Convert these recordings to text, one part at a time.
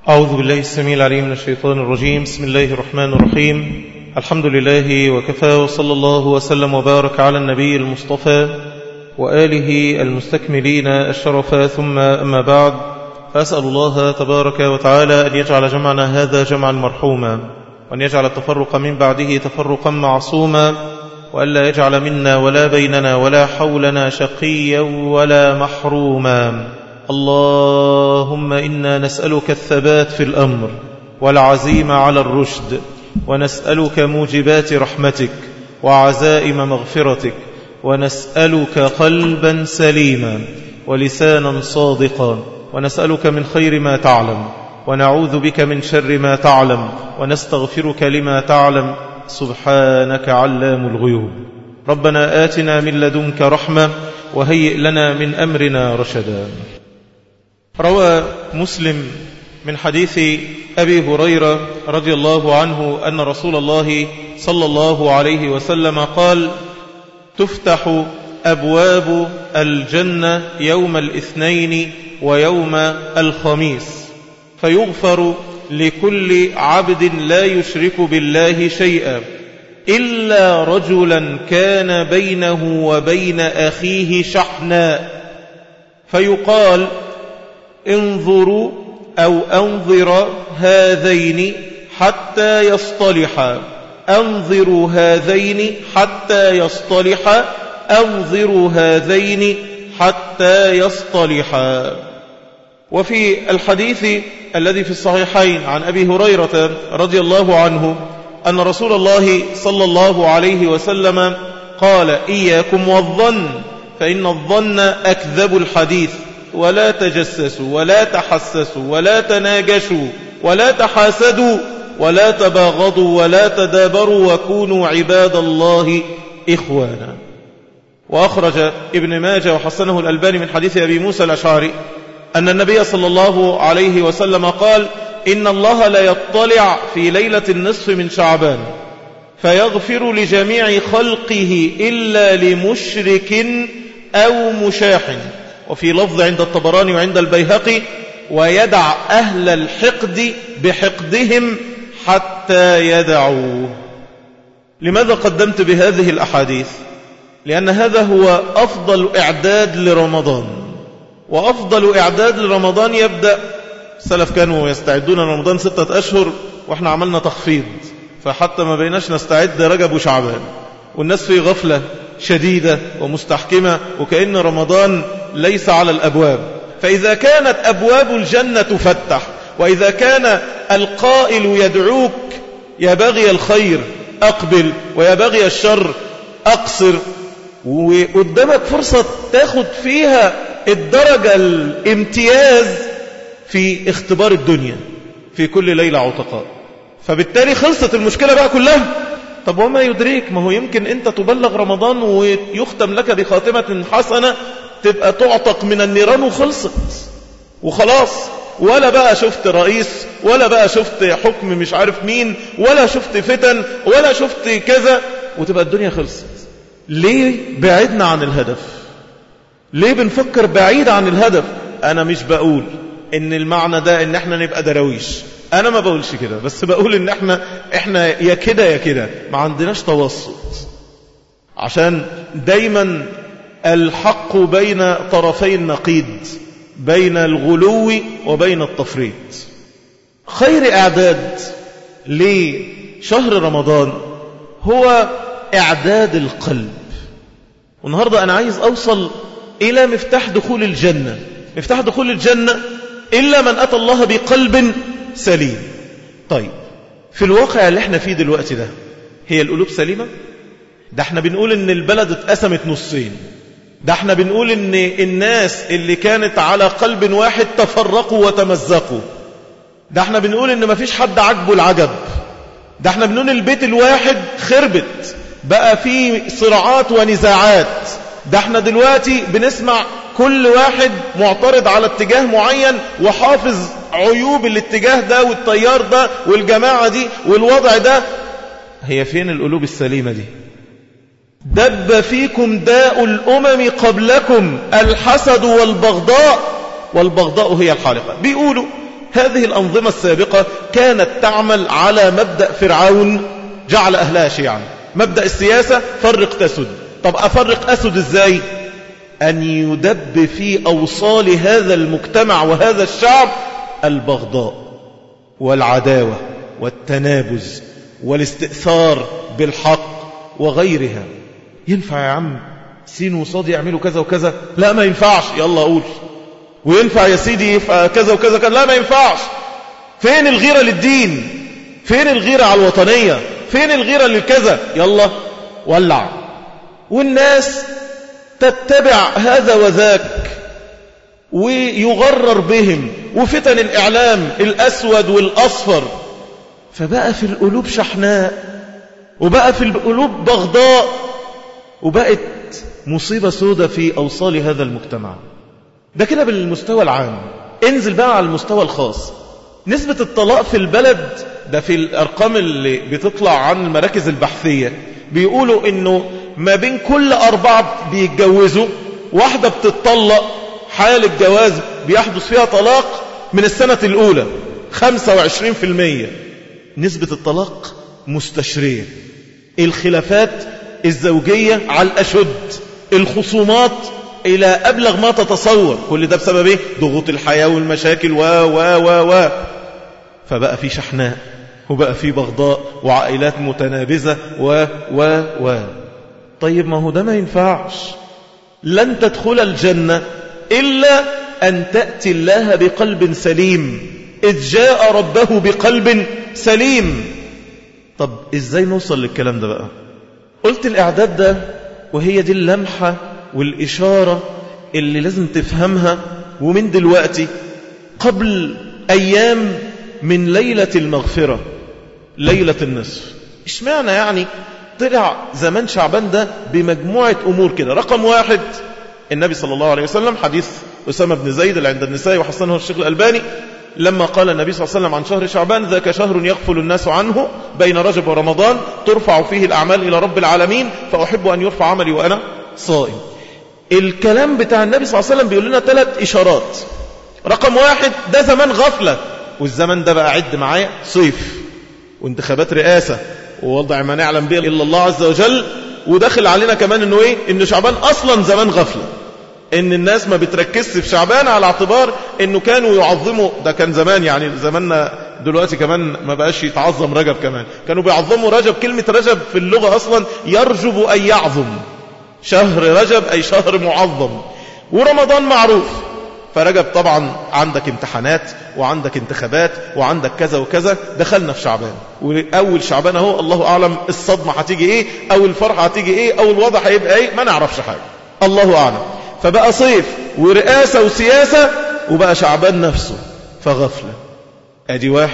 أعوذ بالله السميع العليم من الشيطان الرجيم. بسم الله الرحمن الرحيم. الحمد لله وكفى، وصلى الله وسلم وبارك على النبي المصطفى وآله المستكملين الشرفا، ثم أما بعد، فأسأل الله تبارك وتعالى أن يجعل جمعنا هذا جمعا مرحوما، وأن يجعل التفرق من بعده تفرقا معصوما، وألا يجعل منا ولا بيننا ولا حولنا شقيا ولا محروما. اللهم إنا نسألك الثبات في الأمر والعزيمة على الرشد، ونسألك موجبات رحمتك وعزائم مغفرتك، ونسألك قلبا سليما ولسانا صادقا، ونسألك من خير ما تعلم، ونعوذ بك من شر ما تعلم، ونستغفرك لما تعلم، سبحانك علام الغيوب. ربنا آتنا من لدنك رحمة وهيئ لنا من أمرنا رشدا. روى مسلم من حديث أبي هريرة رضي الله عنه أن رسول الله صلى الله عليه وسلم قال: تفتح أبواب الجنة يوم الاثنين ويوم الخميس، فيغفر لكل عبد لا يشرك بالله شيئا إلا رجلا كان بينه وبين أخيه شحناء، فيقال: انظروا أو أنظر هذين حتى يصطلحا، أنظروا هذين حتى يصطلحا، أنظروا هذين حتى يصطلحا. وفي الحديث الذي في الصحيحين عن أبي هريرة رضي الله عنه أن رسول الله صلى الله عليه وسلم قال: إياكم والظن، فإن الظن أكذب الحديث، ولا تجسسوا ولا تحسسوا ولا تناجشوا ولا تحاسدوا ولا تباغضوا ولا تدابروا، وكونوا عباد الله إخوانا. وأخرج ابن ماجه وحسنه الألباني من حديث أبي موسى الأشعري أن النبي صلى الله عليه وسلم قال: إن الله لا يطلع في ليلة النصف من شعبان فيغفر لجميع خلقه إلا لمشرك أو مشاح. وفي لفظ عند الطبراني وعند البيهقي: ويدع أهل الحقد بحقدهم حتى يدعوه. لماذا قدمت بهذه الأحاديث؟ لأن هذا هو أفضل إعداد لرمضان، وأفضل إعداد لرمضان يبدأ. السلف كانوا يستعدون لرمضان 6 أشهر، وإحنا عملنا تخفيض، فحتى ما بيناش نستعد رجب وشعبان، والناس في غفلة شديدة ومستحكمة، وكأن رمضان ليس على الأبواب. فإذا كانت أبواب الجنة تفتح، وإذا كان القائل يدعوك: يا باغي الخير أقبل، ويا باغي الشر أقصر، وقدامك فرصة تاخد فيها الدرجة الامتياز في اختبار الدنيا في كل ليلة عتقاء، فبالتالي خلصت المشكلة بقى كلها. طب وما يدريك، ما هو يمكن انت تبلغ رمضان ويختم لك بخاتمة حسنة، تبقى تعتق من النيران وخلصت وخلاص، ولا بقى شفت رئيس، ولا بقى شفت حكم مش عارف مين، ولا شفت فتن، ولا شفت كذا، وتبقى الدنيا خلصت. ليه بعدنا عن الهدف؟ ليه بنفكر بعيد عن الهدف؟ انا مش بقول ان المعنى ده ان احنا نبقى درويش، انا ما بقولش كده، بس بقول ان احنا يا كده يا كده، ما عندناش توسط، عشان دايما الحق بين طرفي النقيض، بين الغلو وبين التفريط. خير اعداد لشهر رمضان هو اعداد القلب. والنهاردة انا عايز اوصل الى مفتاح دخول الجنة. مفتاح دخول الجنة إلا من أتى الله بقلب سليم. طيب، في الواقع اللي احنا فيه دلوقتي ده، هي القلوب سليمة؟ ده احنا بنقول ان البلد اتقسمت نصين، ده احنا بنقول ان الناس اللي كانت على قلب واحد تفرقوا وتمزقوا، ده احنا بنقول ان مفيش حد عجبه العجب، ده احنا بنقول البيت الواحد خربت، بقى فيه صراعات ونزاعات، ده احنا دلوقتي بنسمع كل واحد معترض على اتجاه معين وحافظ عيوب الاتجاه ده والتيار ده والجماعة دي والوضع ده. هي فين القلوب السليمة دي؟ دب فيكم داء الأمم قبلكم الحسد والبغضاء، والبغضاء هي الحالقة. بيقولوا هذه الأنظمة السابقة كانت تعمل على مبدأ فرعون جعل أهلها شيعا. مبدأ السياسة فرق تسد. طب أفرق أسد إزاي؟ أن يدب في أوصال هذا المجتمع وهذا الشعب البغضاء والعداوة والتنابز والاستئثار بالحق وغيرها. ينفع يا عم سين وصاد يعملوا كذا وكذا؟ لا ما ينفعش، يلا قول. وينفع يا سيدي كذا وكذا كذا؟ لا ما ينفعش. فين الغيرة للدين؟ فين الغيرة على الوطنية؟ فين الغيرة للكذا؟ يلا ولع. والناس تتبع هذا وذاك ويغرر بهم وفتن الإعلام الأسود والأصفر، فبقى في القلوب شحناء وبقى في القلوب بغضاء، وبقت مصيبة سودة في أوصال هذا المجتمع. ده كده بالمستوى العام. انزل بقى على المستوى الخاص. نسبة الطلاق في البلد ده في الأرقام اللي بتطلع عن المراكز البحثية بيقولوا إنه ما بين كل 4 بيتجوزوا واحدة بتطلق. حال الجواز بيحدث فيها طلاق من السنة الأولى 25%. نسبة الطلاق مستشرية. الخلافات الزوجية على الأشد. الخصومات إلى أبلغ ما تتصور. كل ده بسبب إيه؟ ضغوط الحياة والمشاكل و فبقى في شحناء وبقى في بغضاء وعائلات متنابزة و طيب ما هو ده ما ينفعش. لن تدخل الجنة إلا أن تأتي الله بقلب سليم، إذ جاء ربه بقلب سليم. طب إزاي نوصل للكلام ده بقى؟ قلت الإعداد ده، وهي دي اللمحة والإشارة اللي لازم تفهمها ومن دلوقتي. قبل أيام من ليلة المغفرة، ليلة النصف. اشمعنى يعني طلع زمان شعبان ده بمجموعة أمور كده؟ رقم 1 النبي صلى الله عليه وسلم، حديث أسامة بن زيد اللي عند النساء وحسنه الشيخ الألباني، لما قال النبي صلى الله عليه وسلم عن شهر شعبان: ذاك شهر يغفل الناس عنه بين رجب ورمضان ترفع فيه الأعمال إلى رب العالمين فأحب أن يرفع عملي وأنا صائم. الكلام بتاع النبي صلى الله عليه وسلم بيقول لنا 3 إشارات. رقم 1 ده زمان غفلة، والزمن ده بقى عد معايا صيف وانتخابات رئاسة ووضع ما نعلم به إلا الله عز وجل، وداخل علينا كمان انه ايه؟ ان شعبان اصلا زمان غفلة، ان الناس ما بتركزش في شعبان على اعتبار انه كانوا يعظموا. ده كان زمان، يعني زماننا دلوقتي كمان ما بقاش يتعظم رجب، كمان كانوا بيعظموا رجب. كلمة رجب في اللغة اصلا يرجب اي يعظم، شهر رجب اي شهر معظم. ورمضان معروف، فرجب طبعا عندك امتحانات وعندك انتخابات وعندك كذا وكذا. دخلنا في شعبان، وأول شعبان اهو الله أعلم الصدمة هتيجي ايه أو الفرحة هتيجي ايه أو الوضع هيبقى ايه، ما نعرفش حاجة، الله أعلم. فبقى صيف ورئاسة وسياسة، وبقى شعبان نفسه فغفلة. ادي 1.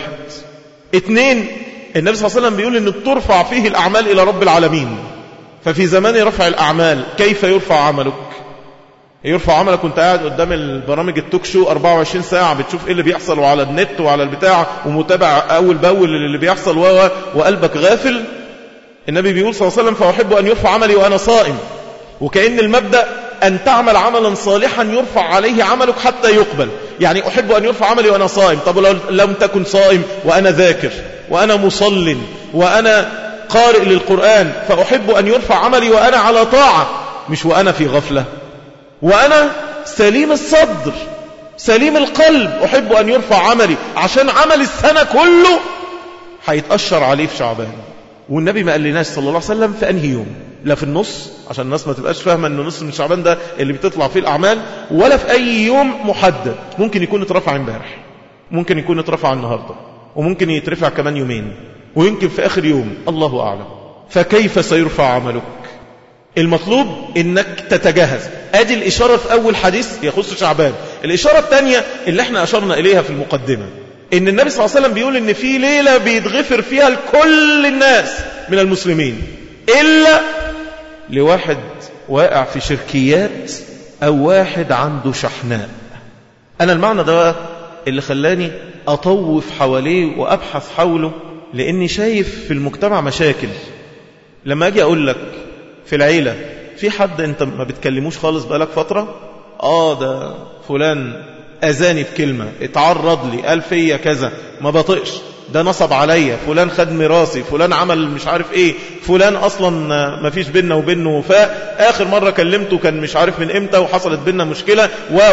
2 النبي صلى الله عليه وسلم بيقول ان ترفع فيه الأعمال إلى رب العالمين. ففي زمان رفع الأعمال كيف يرفع عملك؟ يرفع عملك وانت قاعد قدام البرامج التوك شو 24 ساعة بتشوف ايه اللي بيحصل وعلى النت وعلى البتاع ومتابع اول باول اللي بيحصل وقلبك غافل. النبي بيقول صلى الله عليه وسلم: فأحب أن يرفع عملي وأنا صائم. وكأن المبدأ أن تعمل عملا صالحا يرفع عليه عملك حتى يقبل. يعني أحب أن يرفع عملي وأنا صائم. طب لو لم تكن صائم وأنا ذاكر وأنا مصل وأنا قارئ للقرآن، فأحب أن يرفع عملي وأنا على طاعة، مش وأنا في غفلة، وأنا سليم الصدر سليم القلب. أحب أن يرفع عملي عشان عمل السنة كله هيتأشر عليه في شعبان. والنبي ما قال لناش صلى الله عليه وسلم في أنهي يوم، لا في النص عشان الناس ما تبقاش فاهمة أنه نص من شعبان ده اللي بتطلع فيه الأعمال، ولا في أي يوم محدد. ممكن يكون اترفع امبارح، ممكن يكون اترفع النهاردة، وممكن يترفع كمان يومين، ويمكن في آخر يوم، الله أعلم. فكيف سيرفع عملك؟ المطلوب انك تتجهز. ادي الاشارة في اول حديث يخص شعبان. الاشارة الثانية اللي احنا اشرنا اليها في المقدمة، ان النبي صلى الله عليه وسلم بيقول ان في ليلة بيتغفر فيها لكل الناس من المسلمين الا لواحد واقع في شركيات او واحد عنده شحناء. انا المعنى ده اللي خلاني اطوف حواليه وابحث حوله، لاني شايف في المجتمع مشاكل. لما اجي اقول لك في العيلة في حد انت ما بتكلموش خالص بقالك فترة، ده فلان أذاني بكلمة، اتعرض لي، قال فيا كذا، ما بطقش، ده نصب عليا، فلان خد ميراثي، فلان عمل مش عارف ايه، فلان اصلا ما فيش بيننا وبينه وفاء، اخر مرة كلمته كان مش عارف من امتى وحصلت بيننا مشكلة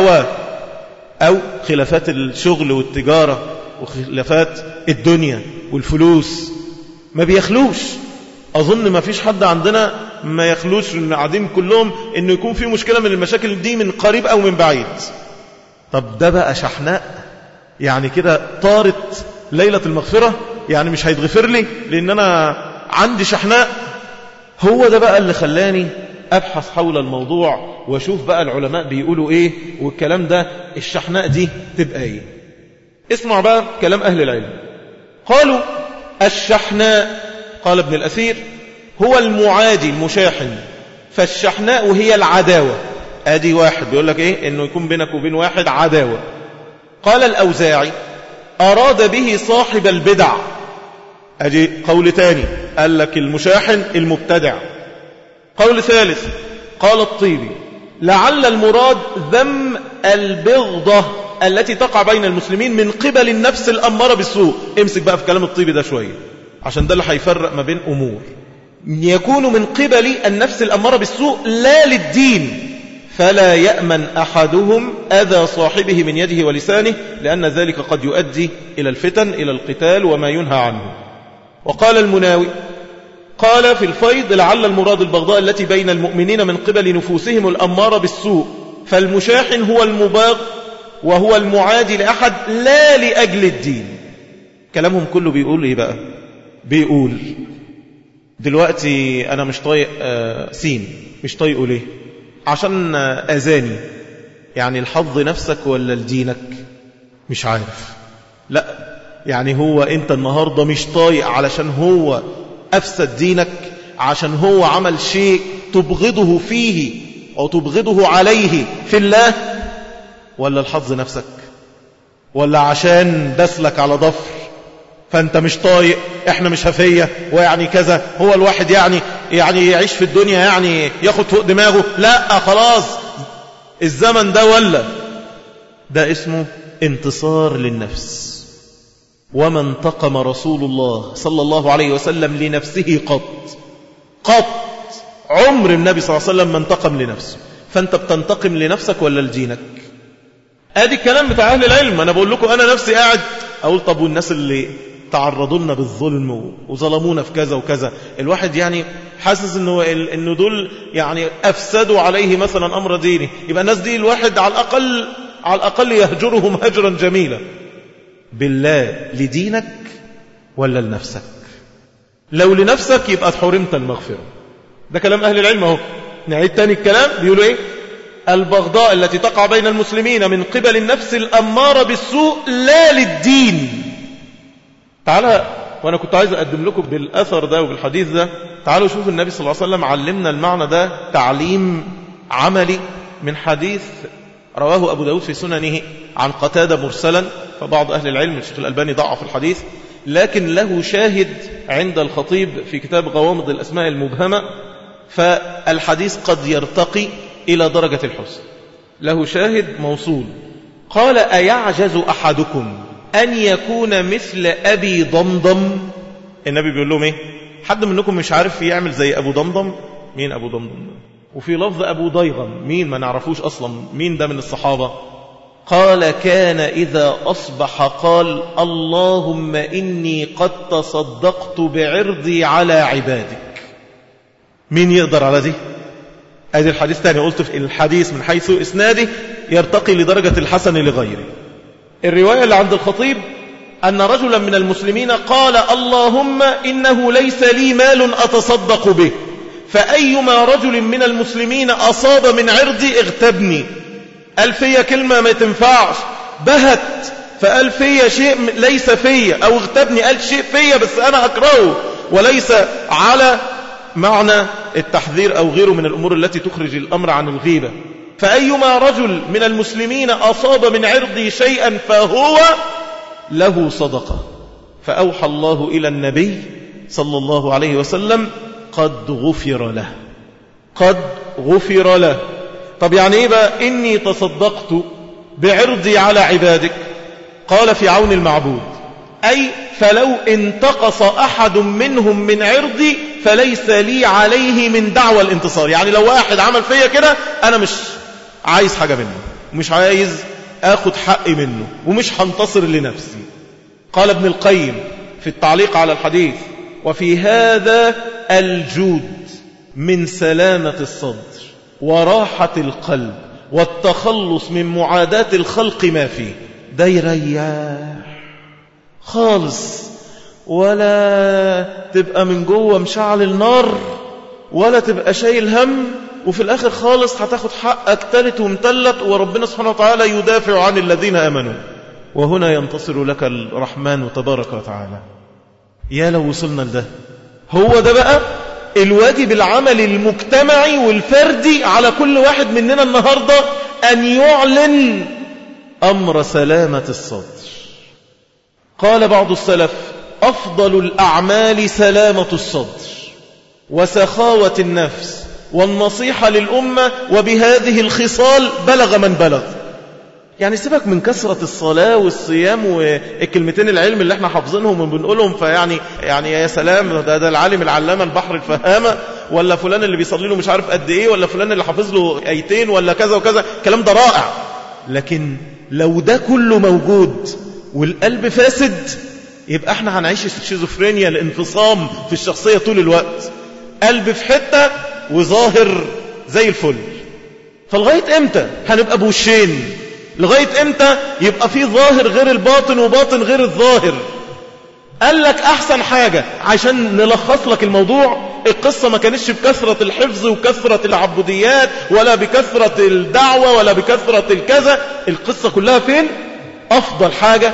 او خلافات الشغل والتجارة وخلافات الدنيا والفلوس، ما بيخلوش. اظن ما فيش حد عندنا ما يخلوش ان قاعدين كلهم انه يكون في مشكلة من المشاكل دي من قريب او من بعيد. طب ده بقى شحناء، يعني كده طارت ليلة المغفرة، يعني مش هيتغفر لي لأن أنا عندي شحناء. هو ده بقى اللي خلاني أبحث حول الموضوع وأشوف بقى العلماء بيقولوا إيه، والكلام ده الشحناء دي تبقى إيه. اسمع بقى كلام أهل العلم. قالوا الشحناء، قال ابن الأثير، هو المعادي المشاحن، فالشحناء هي العداوة. ادي واحد بيقول لك ايه، انه يكون بينك وبين واحد عداوة. قال الأوزاعي أراد به صاحب البدع. ادي قول تاني، قال لك المشاحن المبتدع. قول ثالث قال الطيبي لعل المراد ذم البغضة التي تقع بين المسلمين من قبل النفس الأمارة بالسوء. امسك بقى في كلام الطيبي ده شوية، عشان ده اللي هيفرق ما بين أمور. يكون من قبل النفس الأمارة بالسوء لا للدين، فلا يأمن أحدهم أذى صاحبه من يده ولسانه، لأن ذلك قد يؤدي إلى الفتن، إلى القتال وما ينهى عنه. وقال المناوي قال في الفيض لعل المراد البغضاء التي بين المؤمنين من قبل نفوسهم الأمارة بالسوء، فالمشاحن هو المباغ وهو المعادي لأحد لا لأجل الدين. كلامهم كله بيقول إيه بقى؟ بيقول دلوقتي أنا مش طايق سين، مش طايقه ليه؟ عشان أذاني، يعني الحظ نفسك ولا لدينك؟ مش عارف. لا، يعني هو أنت النهاردة مش طايق علشان هو أفسد دينك، عشان هو عمل شيء تبغضه فيه أو تبغضه عليه في الله، ولا الحظ نفسك، ولا عشان دسلك على ضفر فأنت مش طايق، إحنا مش هفية ويعني كذا، هو الواحد يعني يعيش في الدنيا يعني ياخد فوق دماغه. لا خلاص الزمن ده، ولا ده اسمه انتصار للنفس. وما انتقم رسول الله صلى الله عليه وسلم لنفسه قط عمر النبي صلى الله عليه وسلم ما انتقم لنفسه. فأنت بتنتقم لنفسك ولا لدينك؟ ادي الكلام بتاع أهل العلم. أنا بقول لكم أنا نفسي قاعد أقول طب والناس اللي تعرضوا لنا بالظلم وظلمونا في كذا وكذا، الواحد يعني حاسس انه دول يعني افسدوا عليه مثلا امر ديني، يبقى الناس دي الواحد على الاقل يهجرهم هجرا جميلا. بالله لدينك ولا لنفسك؟ لو لنفسك يبقى حرمت المغفرة. ده كلام اهل العلم اهو. نعيد تاني الكلام، بيقولوا ايه؟ البغضاء التي تقع بين المسلمين من قبل النفس الأمارة بالسوء لا للدين. تعالى، وأنا كنت عايز أقدم لكم بالأثر ده وبالحديث ده، تعالوا شوفوا النبي صلى الله عليه وسلم علمنا المعنى ده تعليم عملي من حديث رواه أبو داود في سننه عن قتادة مرسلا. فبعض أهل العلم الشيخ الألباني ضعف الحديث، لكن له شاهد عند الخطيب في كتاب غوامض الأسماء المبهمة، فالحديث قد يرتقي إلى درجة الحسن، له شاهد موصول. قال أيعجز أحدكم أن يكون مثل أبي ضمضم؟ النبي بيقول لهم إيه؟ حد منكم مش عارف يعمل زي أبو ضمضم؟ مين أبو ضمضم؟ وفي لفظ أبو ضيغم، مين ما نعرفوش أصلا مين ده من الصحابة. قال كان إذا أصبح قال اللهم إني قد تصدقت بعرضي على عبادك. مين يقدر على دي؟ هذا الحديث تاني، قلت في الحديث من حيث إسناده يرتقي لدرجة الحسن لغيره. الرواية اللي عند الخطيب أن رجلا من المسلمين قال اللهم إنه ليس لي مال أتصدق به، فأيما رجل من المسلمين أصاب من عرضي اغتبني. قال فيا كلمة ما تنفعش، بهت، فقال فيا شيء ليس فيا، أو اغتبني قال شيء فيا بس أنا أكرهه، وليس على معنى التحذير أو غيره من الأمور التي تخرج الأمر عن الغيبة. فأيما رجل من المسلمين أصاب من عرضي شيئا فهو له صدقة. فأوحى الله إلى النبي صلى الله عليه وسلم قد غفر له، قد غفر له. طب يعني إيه بقى إني تصدقت بعرضي على عبادك. قال في عون المعبود أي فلو انتقص أحد منهم من عرضي فليس لي عليه من دعوى الانتصار. يعني لو واحد عمل فيا كده أنا مش عايز حاجة منه، مش عايز أخذ حقي منه، ومش هنتصر لنفسي. قال ابن القيم في التعليق على الحديث: وفي هذا الجود من سلامة الصدر وراحة القلب والتخلص من معاداة الخلق ما فيه. ده يريح خالص، ولا تبقى من جوه مشعل النار، ولا تبقى شايل هم، وفي الآخر خالص هتاخد حقك تالت ومتلت، وربنا سبحانه وتعالى يدافع عن الذين آمنوا، وهنا ينتصر لك الرحمن تبارك وتعالى. يا لو وصلنا لده. هو ده بقى الواجب العملي المجتمعي والفردي على كل واحد مننا النهاردة، أن يعلن أمر سلامة الصدر. قال بعض السلف: أفضل الأعمال سلامة الصدر وسخاوة النفس والنصيحة للأمة، وبهذه الخصال بلغ من بلغ. يعني سيبك من كثرة الصلاة والصيام والكلمتين العلم اللي احنا حافظينهم وبنقولهم، فيعني يا سلام، ده العالم العلامة البحر الفهامة، ولا فلان اللي بيصلي له مش عارف قد ايه، ولا فلان اللي حافظ له ايتين، ولا كذا وكذا. الكلام ده رائع، لكن لو ده كله موجود والقلب فاسد، يبقى احنا هنعيش الشيزوفرينيا، الانفصام في الشخصية طول الوقت. قلب في حتة وظاهر زي الفل. فلغاية امتى هنبقى بوشين؟ لغاية امتى يبقى في ظاهر غير الباطن وباطن غير الظاهر؟ قال لك احسن حاجة عشان نلخص لك الموضوع: القصة ما كانتش بكثرة الحفظ وكثرة العبوديات، ولا بكثرة الدعوة، ولا بكثرة الكذا. القصة كلها فين؟ افضل حاجة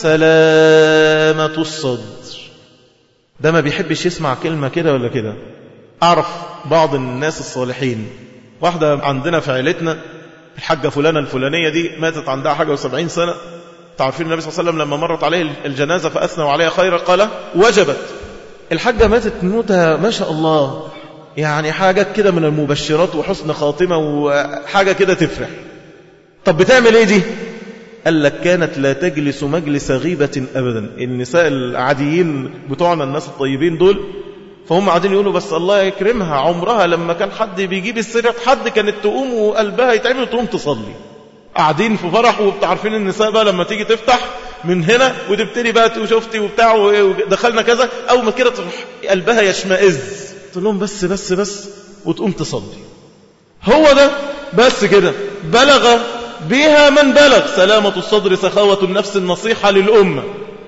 سلامة الصدر. ده ما بيحبش يسمع كلمة كده ولا كده. اعرف بعض الناس الصالحين، واحدة عندنا في عائلتنا الحاجة فلانة الفلانية دي ماتت عندها حاجة و70 سنة. تعرفين النبي صلى الله عليه وسلم لما مرت عليه الجنازة فأثنوا عليها خيرا قال: وجبت. الحاجة ماتت موتها ما شاء الله، يعني حاجة كده من المبشرات وحسن خاتمة وحاجة كده تفرح. طب بتعمل ايه دي؟ قال لك: كانت لا تجلس مجلس غيبة أبدا. النساء العاديين بتوعنا الناس الطيبين دول، فهم قاعدين يقولوا: بس الله يكرمها، عمرها لما كان حد بيجيب السيرة حد كانت تقوم وقلبها يتعمل وتقوم تصلي. قاعدين في فرح، وبتعرفين النساء بقى لما تيجي تفتح من هنا وتبتدي بقى وشفتي وبتاع ودخلنا كذا، أول ما كده تروح قلبها يشمئز، تقول لهم بس بس بس، وتقوم تصلي. هو ده بس كده بلغ بها من بلغ. سلامة الصدر سخاوة النفس النصيحة للأمة.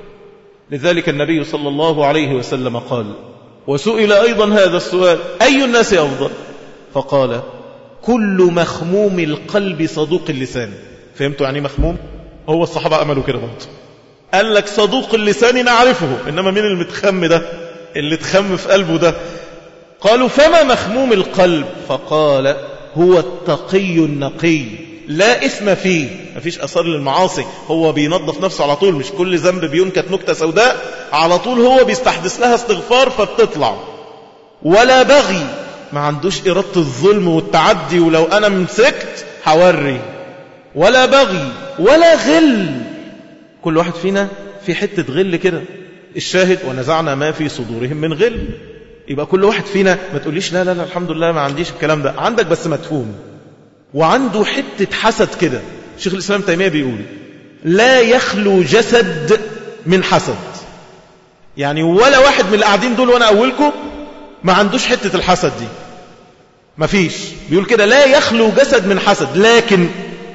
لذلك النبي صلى الله عليه وسلم قال، وسئل أيضا هذا السؤال: أي الناس أفضل؟ فقال: كل مخموم القلب صدوق اللسان. فهمتوا يعني مخموم؟ هو الصحابة عملوا كده برضه. قال لك صدوق اللسان نعرفه، إنما مين المتخم ده اللي تخم في قلبه ده؟ قالوا: فما مخموم القلب؟ فقال: هو التقي النقي لا إثم فيه، مفيش أثار للمعاصي، هو بينظف نفسه على طول، مش كل ذنب بينكت نكتة سوداء على طول، هو بيستحدث لها استغفار فبتطلع. ولا بغي، ما عندوش إرادة الظلم والتعدي، ولو أنا مسكت حوري. ولا بغي ولا غل. كل واحد فينا في حتة غل كده. الشاهد: ونزعنا ما في صدورهم من غل. يبقى كل واحد فينا، ما تقوليش لا لا لا الحمد لله ما عنديش الكلام ده، عندك بس مدفون. وعنده حتة حسد كده. شيخ الإسلام تيمية بيقول: لا يخلو جسد من حسد. يعني ولا واحد من القاعدين دول وانا أولكم ما عندوش حتة الحسد دي، ما فيش. بيقول كده: لا يخلو جسد من حسد، لكن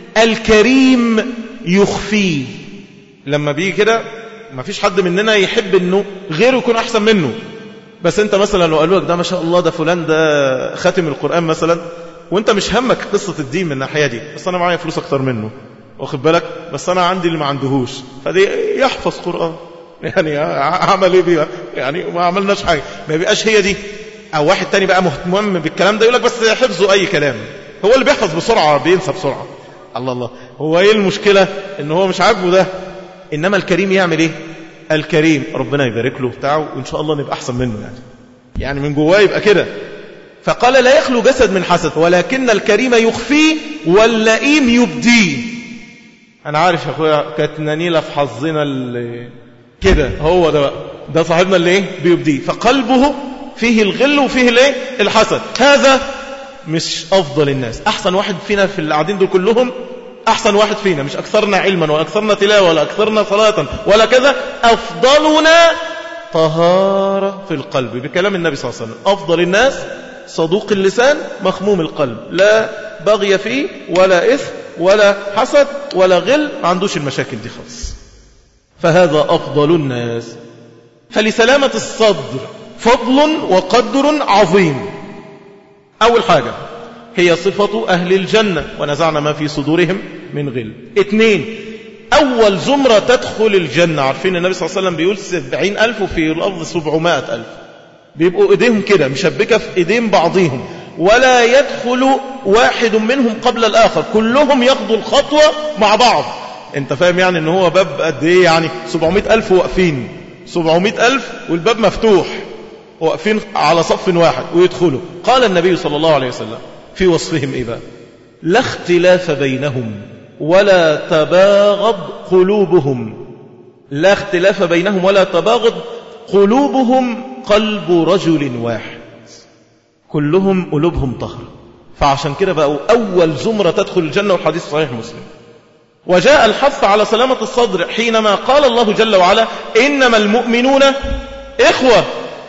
الكريم يخفيه. لما بيجي كده ما فيش حد مننا يحب انه غيره يكون احسن منه. بس انت مثلا لو قالوا لك ده ما شاء الله ده فلان ده خاتم القرآن مثلا، وانت مش همك قصة الدين من الناحية دي، بس انا معايا فلوس اكتر منه، واخد بالك، بس انا عندي اللي ما عندهوش، فدي يحفظ قرآن، يعني عمل ايه بيها؟ يعني ما عملناش حاجة. ما بيبقاش هي دي. او واحد تاني بقى مهتم بالكلام ده يقول لك بس حفظه اي كلام، هو اللي بيحفظ بسرعة بينسى بسرعة. الله الله، هو ايه المشكلة ان هو مش عاجبه ده؟ انما الكريم يعمل ايه؟ الكريم ربنا يبارك له بتاعه، وان شاء الله نبقى احسن منه، يعني من جواه يبقى كده. فقال: لا يخلو جسد من حسد، ولكن الكريم يخفيه واللئيم يبديه. أنا عارف يا أخويا كانت ننيلة في حظنا كده، هو ده بقى، ده صاحبنا اللي إيه بيبديه، فقلبه فيه الغل وفيه الإيه الحسد. هذا مش أفضل الناس. أحسن واحد فينا في القاعدين دول كلهم، أحسن واحد فينا، مش أكثرنا علما ولا أكثرنا تلاوة ولا أكثرنا صلاة ولا كذا، أفضلنا طهارة في القلب بكلام النبي صلى الله عليه وسلم. أفضل الناس صدوق اللسان مخموم القلب، لا بغي فيه ولا إثم ولا حسد ولا غل، ما عندوش المشاكل دي خالص. فهذا أفضل الناس. فلسلامة الصدر فضل وقدر عظيم. أول حاجة هي صفة أهل الجنة، ونزعنا ما في صدورهم من غل. 2، أول زمرة تدخل الجنة، عارفين النبي صلى الله عليه وسلم بيقول 70,000 وفي الأرض 700,000، بيبقوا إيديهم كده مشبكة في إيدين بعضهم، ولا يدخل واحد منهم قبل الآخر، كلهم ياخدوا الخطوة مع بعض. انت فاهم يعني ان هو باب قد ايه؟ يعني 700,000 واقفين، 700,000 والباب مفتوح، واقفين على صف واحد ويدخلوا. قال النبي صلى الله عليه وسلم في وصفهم إيه بقى؟ لا اختلاف بينهم ولا تباغض قلوبهم. لا اختلاف بينهم ولا تباغض قلوبهم، قلب رجل واحد، كلهم قلوبهم طهرة. فعشان كده بقوا أول زمرة تدخل الجنة، والحديث صحيح مسلم. وجاء الحث على سلامة الصدر حينما قال الله جل وعلا إنما المؤمنون إخوة.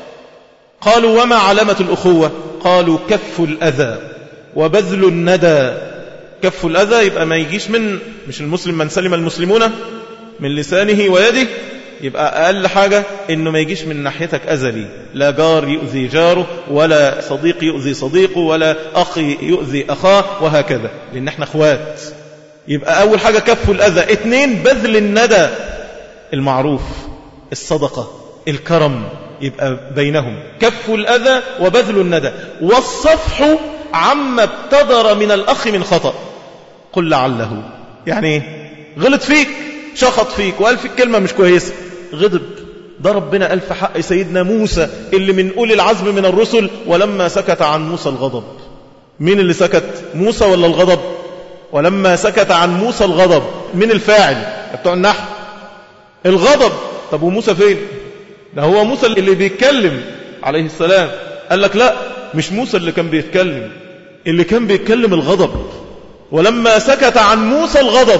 قالوا وما علامة الأخوة؟ قالوا كف الأذى وبذل الندى. كف الأذى يبقى ما يجيش من، مش المسلم من سلم المسلمون من لسانه ويده، يبقى أقل حاجة إنه ما يجيش من ناحيتك أذى لي، لا جار يؤذي جاره ولا صديق يؤذي صديقه ولا أخي يؤذي أخاه وهكذا، لأن احنا أخوات. يبقى أول حاجة كف الأذى. 2، بذل الندى، المعروف، الصدقة، الكرم، يبقى بينهم كف الأذى وبذل الندى. والصفح عما ابتدر من الأخ من خطأ. قل لعله، يعني غلط فيك، شخط فيك وقال فيك كلمة مش كويسة، غضب، ده ربنا قال في حق سيدنا موسى اللي من أولي العزم من الرسل ولما سكت عن موسى الغضب. مين اللي سكت؟ موسى ولا الغضب؟ ولما سكت عن موسى الغضب، من الفاعل؟ بتوع النحو الغضب. طب وموسى فين؟ ده هو موسى اللي بيتكلم عليه السلام. قال لك لا، مش موسى اللي كان بيتكلم، اللي كان بيتكلم الغضب. ولما سكت عن موسى الغضب،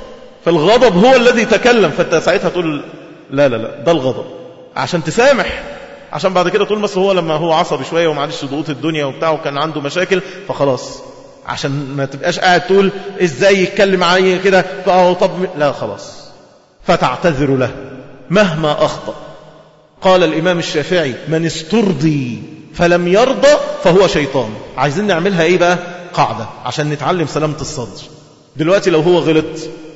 فالغضب هو الذي تكلم. فانت ساعتها تقول لا لا لا، ده الغضب، عشان تسامح، عشان بعد كده تقول مثلا هو لما هو عصبي شوية ومعلش ضغوط الدنيا وبتاعه وكان عنده مشاكل فخلاص، عشان ما تبقاش قاعد تقول ازاي يتكلم علي كده، طب لا خلاص، فتعتذر له مهما أخطأ. قال الإمام الشافعي من استرضي فلم يرضى فهو شيطان. عايزين نعملها ايه بقى؟ قاعدة عشان نتعلم سلامة الصدر. دلوقتي لو هو غلط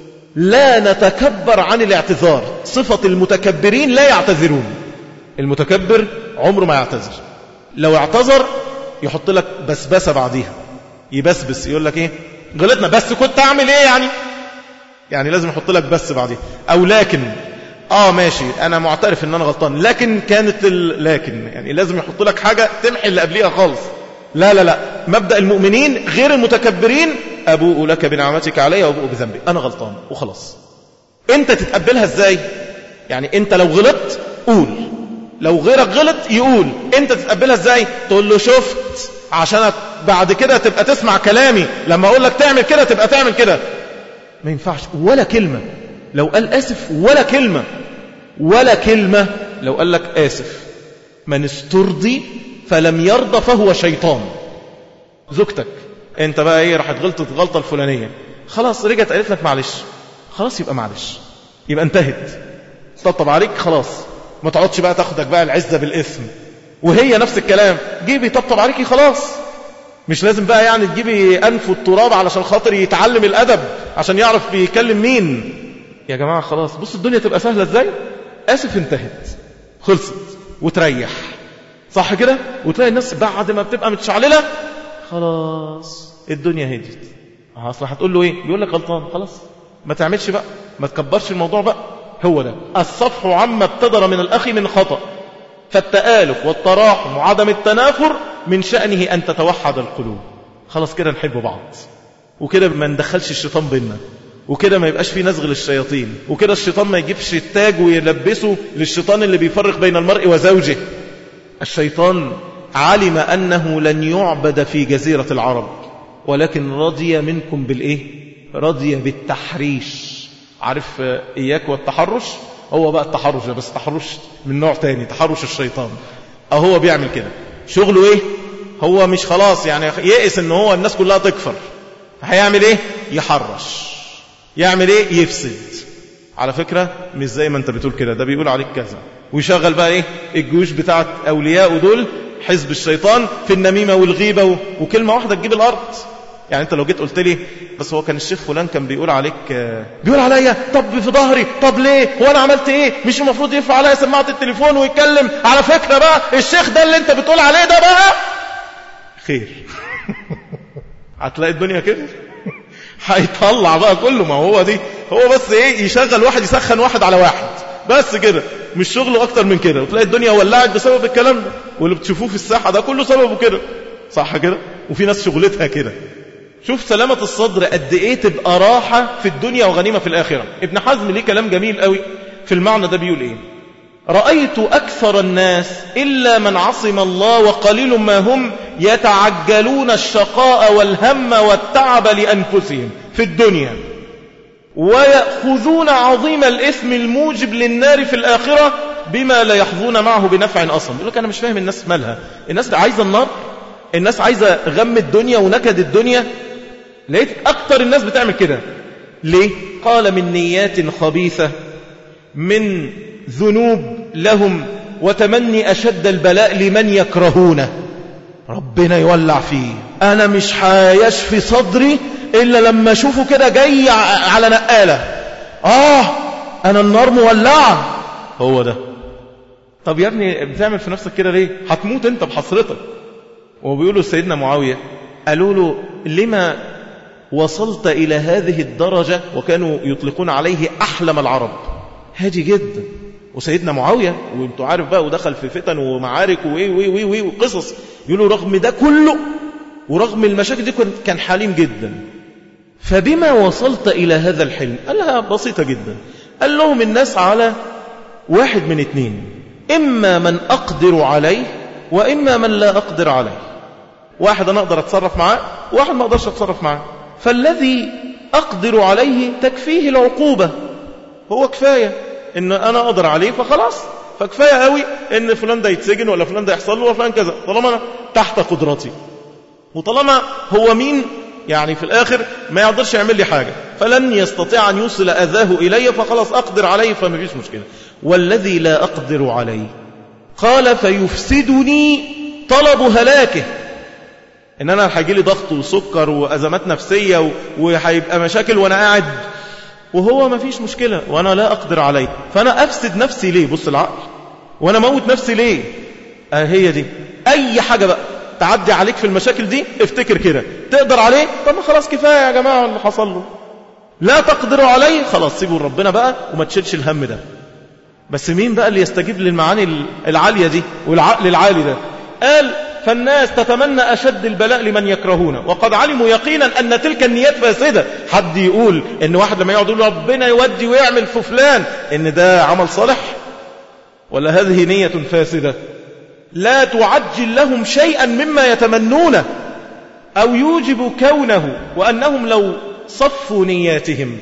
لا نتكبر عن الاعتذار. صفة المتكبرين لا يعتذرون. المتكبر عمره ما يعتذر، لو اعتذر يحط لك بسبسة بعديها، يبسبس، يقول لك ايه غلطنا بس كنت اعمل ايه يعني لازم يحط لك بس بعديها. او لكن ماشي انا معترف ان انا غلطان، لكن كانت لكن يعني لازم يحط لك حاجة تمحي اللي قبليها خالص. لا لا لا، مبدأ المؤمنين غير المتكبرين أبوء لك بنعمتك علي وأبوء بذنبي، أنا غلطان وخلاص. أنت تتقبلها إزاي؟ يعني أنت لو غلط قول، لو غيرك غلط يقول، أنت تتقبلها إزاي؟ تقول له شفت، عشان بعد كده تبقى تسمع كلامي، لما أقول لك تعمل كده تبقى تعمل كده. ما ينفعش ولا كلمة لو قال آسف، ولا كلمة ولا كلمة لو قال لك آسف. من استرضي فلم يرضى فهو شيطان. زوجتك انت بقى ايه، راحت غلطت غلطة الفلانية، خلاص رجعت قالت لك معلش، خلاص يبقى معلش، يبقى انتهت، طبطب عليك خلاص، ما تقعدش بقى تاخدك بقى العزة بالإثم. وهي نفس الكلام، جيبي طبطب عليكي خلاص، مش لازم بقى يعني تجيبي أنف التراب علشان خاطر يتعلم الأدب عشان يعرف بيكلم مين. يا جماعة خلاص، بص الدنيا تبقى سهلة ازاي. آسف انتهت، خلصت، وتريح، صح كده؟ وتلاقي الناس بعد ما بتبقى متشعللة خلاص الدنيا هديت. اصلا هتقول له ايه؟ بيقول لك غلطان، خلاص ما تعملش بقى، ما تكبرش الموضوع بقى. هو ده الصفح عما ابتدر من الأخ من خطأ. فالتآلف والتراحم وعدم التنافر من شأنه أن تتوحد القلوب. خلاص كده نحب بعض، وكده ما ندخلش الشيطان بيننا، وكده ما يبقاش فيه نزغ للشياطين، وكده الشيطان ما يجيبش التاج ويلبسه للشيطان اللي بيفرق بين المرء وزوجه. الشيطان علم أنه لن يعبد في جزيرة العرب، ولكن رضي منكم بالإيه؟ رضي بالتحريش. عارف إياك والتحرش؟ هو بقى التحرش ده، بس تحرش من نوع تاني، تحرش الشيطان. هو بيعمل كده، شغله إيه؟ هو مش خلاص يعني يئس إن هو الناس كلها تكفر، هيعمل إيه؟ يحرش. يعمل إيه؟ يفسد. على فكرة مش زي ما أنت بتقول كده، ده بيقول عليك كذا، ويشغل بقى إيه؟ الجيوش بتاعت أولياء دول حزب الشيطان في النميمة والغيبة، وكلمة واحدة تجيب الأرض. يعني أنت لو جيت قلت لي بس هو كان الشيخ فلان كان بيقول عليك، بيقول عليا، طب في ظهري، طب ليه؟ هو أنا عملت إيه؟ مش المفروض يرفع عليا سماعة التليفون ويتكلم؟ على فكرة بقى الشيخ ده اللي أنت بتقول عليه ده بقى خير. هتلاقي الدنيا كده هيطلع بقى كله. ما هو دي هو بس إيه؟ يشغل واحد يسخن واحد على واحد بس كده، مش شغله أكتر من كده، وتلاقي الدنيا ولعت بسبب الكلام ده. واللي بتشوفوه في الساحة ده كله سببه كده، صح كده؟ وفي ناس شغلتها كده. شوف سلامة الصدر قد ايه تبقى راحة في الدنيا وغنيمة في الآخرة. ابن حزم ليه كلام جميل قوي في المعنى ده، بيقول ايه؟ رأيت أكثر الناس إلا من عصم الله وقليل ما هم يتعجلون الشقاء والهم والتعب لأنفسهم في الدنيا، ويأخذون عظيم الإثم الموجب للنار في الآخرة بما لا يحظون معه بنفع أصلا. يقول لك أنا مش فاهم الناس مالها، الناس عايزة النار، الناس عايزة غم الدنيا ونكد الدنيا. لقيت أكتر الناس بتعمل كده. ليه؟ قال من نيات خبيثة، من ذنوب لهم، وتمني أشد البلاء لمن يكرهونه. ربنا يولع فيه. أنا مش هيشفي صدري إلا لما أشوفه كده جاي على نقالة. أنا النار مولعة. هو ده. طب يا ابني بتعمل في نفسك كده ليه؟ هتموت انت بحسرتك. وبيقولوا سيدنا معاوية، قالوا له لما وصلت إلى هذه الدرجة؟ وكانوا يطلقون عليه أحلم العرب، هادي جدا. وسيدنا معاوية وانتوا عارف بقى، ودخل في فتن ومعارك وقصص. يقولوا رغم ده كله ورغم المشاكل دي كان حليم جدا. فبما وصلت إلى هذا الحلم؟ قالها بسيطة جدا. قال لهم الناس على واحد من اتنين، إما من أقدر عليه وإما من لا أقدر عليه. واحد أنا أقدر أتصرف معاه، واحد ما أقدرش أتصرف معاه. فالذي أقدر عليه تكفيه العقوبة، هو كفاية إن أنا أقدر عليه فخلاص، فكفاية قوي إن فلان ده يتسجن ولا فلان ده يحصل له وفلان كذا، طالما أنا تحت قدرتي، وطالما هو مين يعني في الآخر ما يقدرش يعمل لي حاجة، فلن يستطيع أن يوصل أذاه إلي، فخلاص أقدر عليه فما فيش مشكلة. والذي لا أقدر عليه قال فيفسدني طلب هلاكه، إن أنا هيجي لي ضغط وسكر وأزمات نفسية وهيبقى مشاكل وأنا قاعد، وهو ما فيش مشكلة وأنا لا أقدر عليه، فأنا أفسد نفسي ليه؟ بص العقل، وأنا موت نفسي ليه؟ هي دي. أي حاجة بقى تعدي عليك في المشاكل دي افتكر كده، تقدر عليه طب خلاص كفاية يا جماعة اللي حصل له. لا تقدروا عليه خلاص سيبوا ربنا بقى وما تشيلش الهم ده. بس مين بقى اللي يستجيب للمعاني العالية دي والعقل العالي ده؟ قال فالناس تتمنى أشد البلاء لمن يكرهونه، وقد علموا يقينا أن تلك النيات فاسدة. حد يقول إن واحد لما يقعد يقول ربنا يودي ويعمل في فلان إن ده عمل صالح، ولا هذه نية فاسدة؟ لا تعجل لهم شيئا مما يتمنونه أو يوجب كونه، وأنهم لو صفوا نياتهم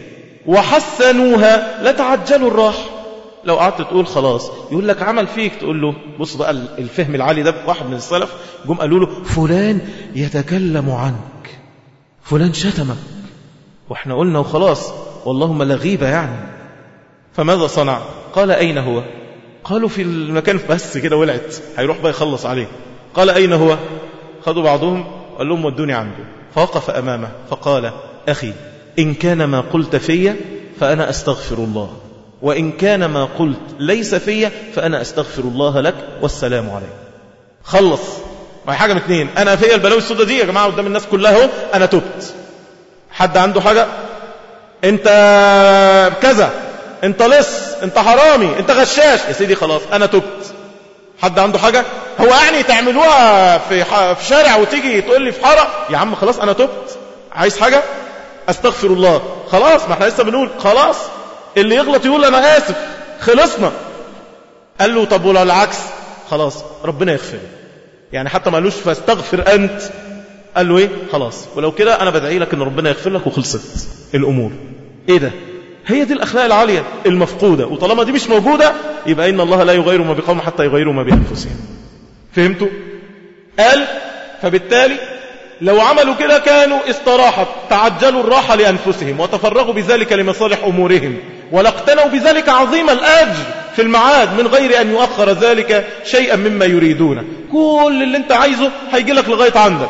وحسنوها لتعجلوا الراحة. لو قعدت تقول خلاص يقول لك عمل فيك، تقول له بص بقى الفهم العالي ده. واحد من السلف جم قالوا له فلان يتكلم عنك، فلان شتمك، واحنا قلنا وخلاص واللهم لا غيبة يعني. فماذا صنع؟ قال أين هو؟ قالوا في المكان، بس كده ولعت هيروح بقى يخلص عليه. قال أين هو؟ خذوا بعضهم قال لهم ودوني عنده، فوقف أمامه فقال أخي إن كان ما قلت في فأنا أستغفر الله، وإن كان ما قلت ليس في فأنا أستغفر الله لك والسلام عليك. خلص. ما هي حاجة من اتنين، أنا في البلاوي السودة دي يا جماعة قدام الناس كلها اهو، أنا تبت. حد عنده حاجة؟ أنت كذا، أنت لص، أنت حرامي، أنت غشاش، يا سيدي خلاص أنا تبت. حد عنده حاجة؟ هو يعني تعملوها في شارع وتيجي تقول لي في حارة؟ يا عم خلاص أنا تبت. عايز حاجة؟ أستغفر الله. خلاص، ما احنا لسه بنقول خلاص اللي يغلط يقول أنا آسف، خلصنا. قال له طب ولا العكس؟ خلاص ربنا يغفر. يعني حتى ما قالوش فاستغفر أنت، قال له إيه؟ خلاص ولو كده أنا بدعي لك إن ربنا يغفر لك وخلصت الأمور. إيه ده؟ هي دي الأخلاق العالية المفقودة، وطالما دي مش موجودة يبقى إن الله لا يغير ما بقوم حتى يغيروا ما بأنفسهم. فهمتوا؟ قال فبالتالي لو عملوا كده كانوا استراحت، تعجلوا الراحة لأنفسهم وتفرغوا بذلك لمصالح أمورهم، ولاقتنوا بذلك عظيم الأجر في المعاد من غير أن يؤخر ذلك شيئا مما يريدون. كل اللي انت عايزه هيجي لك لغاية عندك.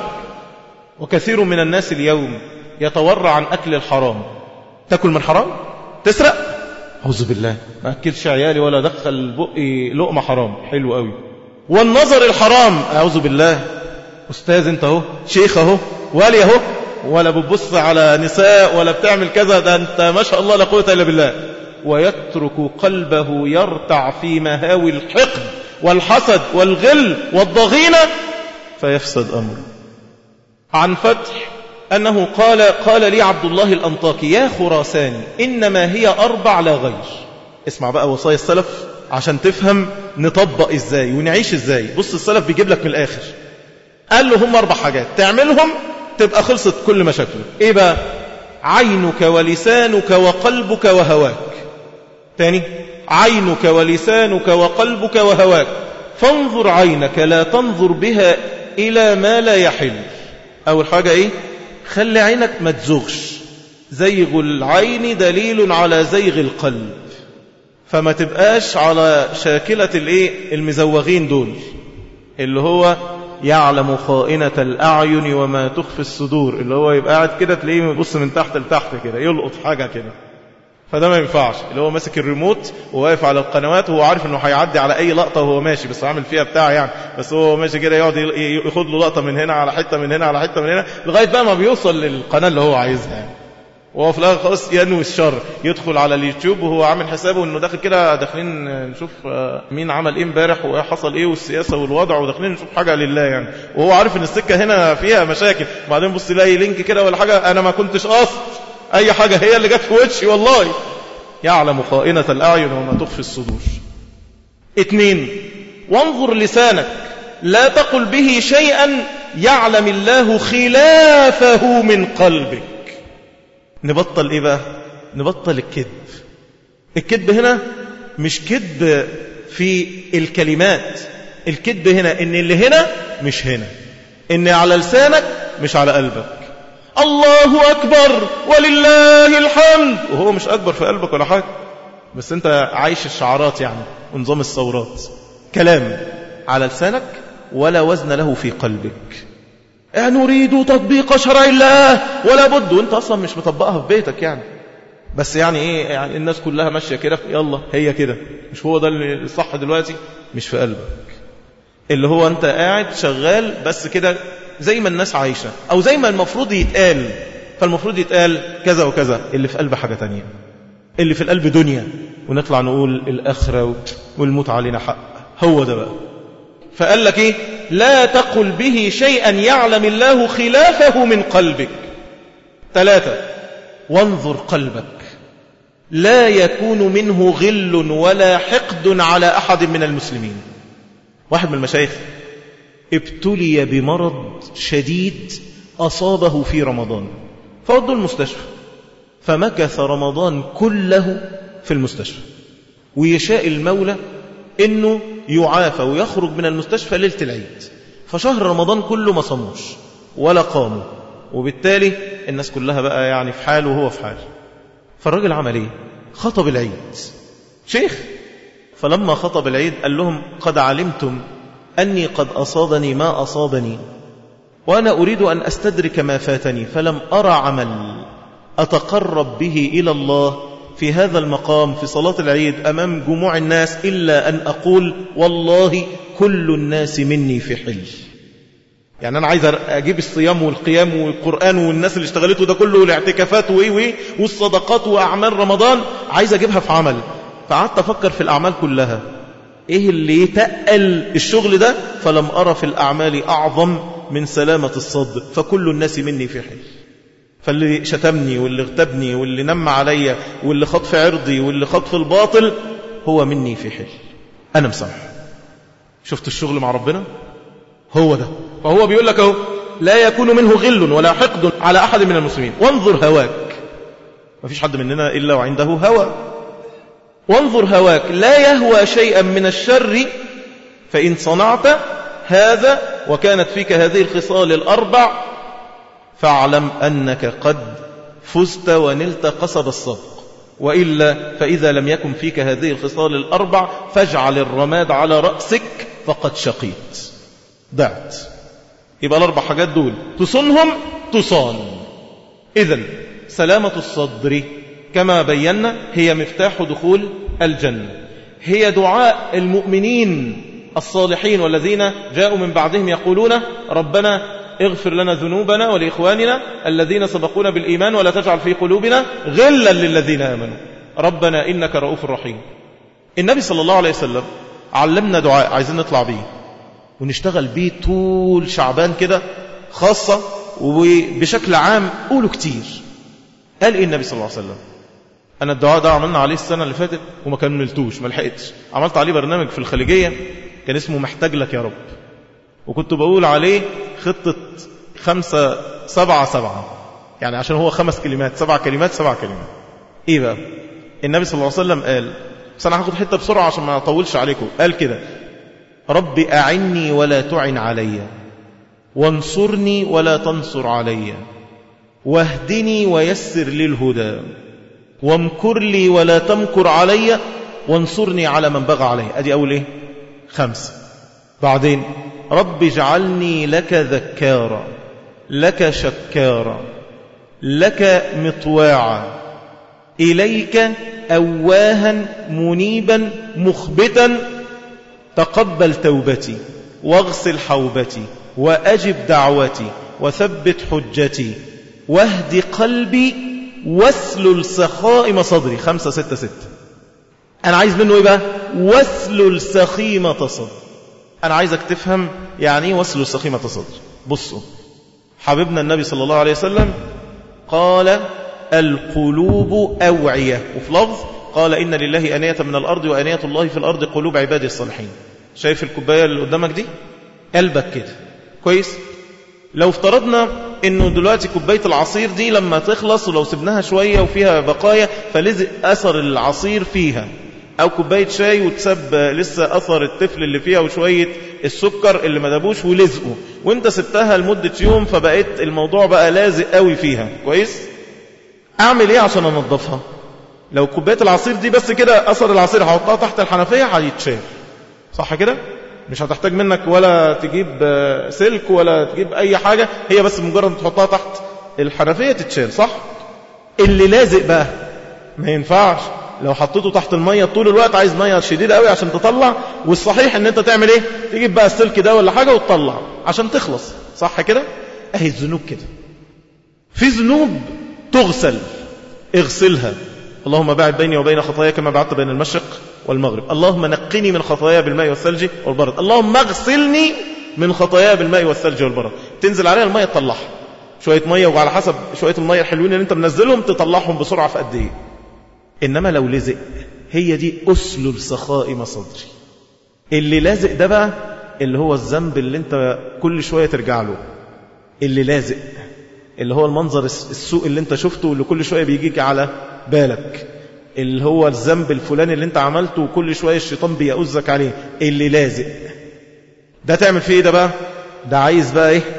وكثير من الناس اليوم يتورع عن أكل الحرام. تأكل من حرام؟ تسرق؟ أعوذ بالله، ما أكلش عيالي ولا دخل بقي لقمة حرام. حلو قوي. والنظر الحرام، أعوذ بالله، أستاذ انت اهو، شيخ اهو، والي اهو، ولا بتبص على نساء ولا بتعمل كذا، ده انت ما شاء الله لا قوة إلا بالله. ويترك قلبه يرتع في مهاوي الحقد والحسد والغل والضغينة فيفسد أمره. عن فتح أنه قال لي عبد الله الأنطاكي يا خراساني إنما هي 4 لا غير. اسمع بقى وصايا السلف عشان تفهم نطبق إزاي ونعيش إزاي. بص السلف بيجيب لك من الآخر. قال له هم 4 حاجات تعملهم تبقى خلصت كل مشاكلك. إيه بقى؟ عينك ولسانك وقلبك وهواك. تاني، عينك ولسانك وقلبك وهواك. فانظر عينك لا تنظر بها إلى ما لا يحل. أول حاجة إيه؟ خلي عينك ما تزغش. زيغ العين دليل على زيغ القلب. فما تبقاش على شاكلة المزوغين دول، اللي هو يعلم خائنة الأعين وما تخفي الصدور، اللي هو يبقى قاعد كده تلاقيه يبص من تحت لتحت كده، يلقط حاجة كده. فده ما ينفعش. اللي هو ماسك الريموت وواقف على القنوات وهو عارف انه هيعدي على اي لقطة وهو ماشي، بس عامل فيها بتاع يعني، بس هو ماشي كده يقعد ياخد له لقطة من هنا على حتة من هنا على حتة من هنا لغاية بقى ما بيوصل للقناة اللي هو عايزها يعني. وهو في الاخر خلاص ينوي الشر، يدخل على اليوتيوب وهو عامل حسابه انه داخل كده داخلين نشوف مين عمل ايه امبارح وحصل ايه والسياسة والوضع، وداخلين نشوف حاجة لله يعني، وهو عارف ان السكة هنا فيها مشاكل. بعدين بص يلاقي لينك كده ولا حاجة، انا ما كنتش قاصد، اي حاجة هي اللي جت في وشي والله. يعلم خائنة الأعين وما تخفي الصدور. 2، وانظر لسانك لا تقل به شيئا يعلم الله خلافه من قلبك. نبطل ايه بقى؟ نبطل الكذب. الكذب هنا مش كذب في الكلمات، الكذب هنا ان اللي هنا مش هنا، ان على لسانك مش على قلبك. الله أكبر ولله الحمد، وهو مش أكبر في قلبك ولا حاجة، بس أنت عايش الشعارات يعني ونظام الثورات. كلام على لسانك ولا وزن له في قلبك. نريد تطبيق شرع الله ولا بد، وانت أصلا مش مطبقها في بيتك يعني، بس يعني إيه يعني الناس كلها ماشية كده يلا هي كده، مش هو ده اللي صح دلوقتي؟ مش في قلبك، اللي هو أنت قاعد شغال بس كده زي ما الناس عايشة أو زي ما المفروض يتقال، فالمفروض يتقال كذا وكذا، اللي في قلب حاجة تانية، اللي في القلب دنيا، ونطلع نقول الآخرة والموت علينا حق. هو ده بقى. فقال لك إيه؟ لا تقل به شيئا يعلم الله خلافه من قلبك. 3، وانظر قلبك لا يكون منه غل ولا حقد على أحد من المسلمين. واحد من المشايخ ابتلي بمرض شديد أصابه في رمضان، فودوا المستشفى، فمكث رمضان كله في المستشفى، ويشاء المولى إنه يعافى ويخرج من المستشفى ليلة العيد. فشهر رمضان كله ما صاموش ولا قاموا، وبالتالي الناس كلها بقى يعني في حال وهو في حال. فالراجل عمل ايه؟ خطب العيد، شيخ. فلما خطب العيد قال لهم قد علمتم أني قد أصابني ما أصابني، وأنا أريد أن أستدرك ما فاتني، فلم أرى عمل أتقرب به إلى الله في هذا المقام في صلاة العيد أمام جموع الناس إلا أن أقول والله كل الناس مني في حل. يعني أنا عايز أجيب الصيام والقيام والقرآن والناس اللي اشتغلته ده كله والاعتكافات والصدقات وأعمال رمضان، عايز أجيبها في عمل. فقعدت أفكر في الأعمال كلها إيه اللي يتقل الشغل ده، فلم أرى في الأعمال أعظم من سلامة الصدر، فكل الناس مني في حل. فاللي شتمني واللي اغتبني واللي نم عليا واللي خط في عرضي واللي خط في الباطل هو مني في حل، أنا مسامح. شفت الشغل مع ربنا؟ هو ده. فهو بيقول لك اهو لا يكون منه غل ولا حقد على أحد من المسلمين. وانظر هواك، ما فيش حد مننا إلا وعنده هوى. وانظر هواك لا يهوى شيئا من الشر، فإن صنعت هذا وكانت فيك هذه الخصال الأربع فاعلم أنك قد فزت ونلت قصب الصدق، وإلا فإذا لم يكن فيك هذه الخصال الأربع فاجعل الرماد على رأسك فقد شقيت، ضعت. يبقى الأربع حاجات دول تصونهم تصان. إذن سلامة الصدر كما بينا هي مفتاح دخول الجنة، هي دعاء المؤمنين الصالحين والذين جاءوا من بعدهم يقولون ربنا اغفر لنا ذنوبنا ولإخواننا الذين سبقونا بالإيمان ولا تجعل في قلوبنا غلا للذين آمنوا ربنا إنك رؤوف رحيم. النبي صلى الله عليه وسلم علمنا دعاء عايزين نطلع بيه ونشتغل بيه طول شعبان كده خاصة وبشكل عام قولوا كتير. قال إيه النبي صلى الله عليه وسلم؟ أنا الدعاء ده عملنا عليه السنة اللي فاتت وما كملتوش، ما لحقتش. عملت عليه برنامج في الخليجية كان اسمه محتاج لك يا رب، وكنت بقول عليه خطة 5-7-7، يعني عشان هو 5 كلمات 7 كلمات 7 كلمات. إيه بقى؟ النبي صلى الله عليه وسلم قال، بس أنا هاخد حتة بسرعة عشان ما أطولش عليكم. قال كده: رب أعني ولا تعن علي، وانصرني ولا تنصر علي، واهدني ويسر لي الهدى، وامكر لي ولا تمكر علي، وانصرني على من بغى علي. أدي أول إيه؟ 5. بعدين رب اجعلني لك ذكارا، لك شكارا، لك مطواعا، إليك أواها منيبا مخبتا، تقبل توبتي واغسل حوبتي وأجب دعوتي وثبت حجتي واهد قلبي واسلل سخائم صدري. 5-6-6. أنا عايز منه إيه بقى؟ واسلل سخيمة صدري. أنا عايزك تفهم يعني إيه واسلل سخيمة صدري. بصوا، حبيبنا النبي صلى الله عليه وسلم قال القلوب أوعية، وفي لفظ قال إن لله أنية من الأرض وأنية الله في الأرض قلوب عبادي الصالحين. شايف الكوباية اللي قدامك دي؟ قلبك كده كويس. لو افترضنا انه دلوقتي كوباية العصير دي لما تخلص ولو سبناها شوية وفيها بقايا فلزق أثر العصير فيها، أو كوباية شاي وتسب لسه أثر الطفل اللي فيها وشوية السكر اللي ما دابوش ولزقوا، وانت سبتها لمدة يوم فبقيت الموضوع بقى لازق قوي فيها كويس. أعمل إيه عشان أنظفها؟ لو كوباية العصير دي بس كده أثر العصير هحطها تحت الحنفية هيتشال، صح كده؟ مش هتحتاج منك ولا تجيب سلك ولا تجيب أي حاجة، هي بس مجرد تحطها تحت الحنفية تتشال، صح؟ اللي لازق بقى ما ينفعش. لو حطيته تحت المية طول الوقت عايز مية شديدة قوي عشان تطلع، والصحيح ان انت تعمل ايه؟ تجيب بقى السلك ده ولا حاجة وتطلع عشان تخلص، صح كده؟ اهي الذنوب كده. في ذنوب تغسل، اغسلها. اللهم باعد بيني وبين خطاياي كما بعدت بين المشرق والمغرب. اللهم نقني من خطاياي بالماء والثلج والبرد. اللهم اغسلني من خطاياي بالماء والثلج والبرد. تنزل عليها المية تطلعها شوية مية، وعلى حسب شوية المية الحلوين اللي انت منزلهم تطلعهم بسرعة في قد ايه. انما لو لزق، هي دي أسلل سخائم صدري. اللي لازق ده بقى اللي هو الذنب اللي انت كل شوية ترجع له، اللي لازق اللي هو المنظر السوء اللي انت شفته واللي كل شوية بيجيك على بالك، اللي هو الذنب الفلاني اللي انت عملته وكل شوية الشيطان بيأذك عليه، اللي لازق ده تعمل فيه ايه ده بقى؟ ده عايز بقى ايه؟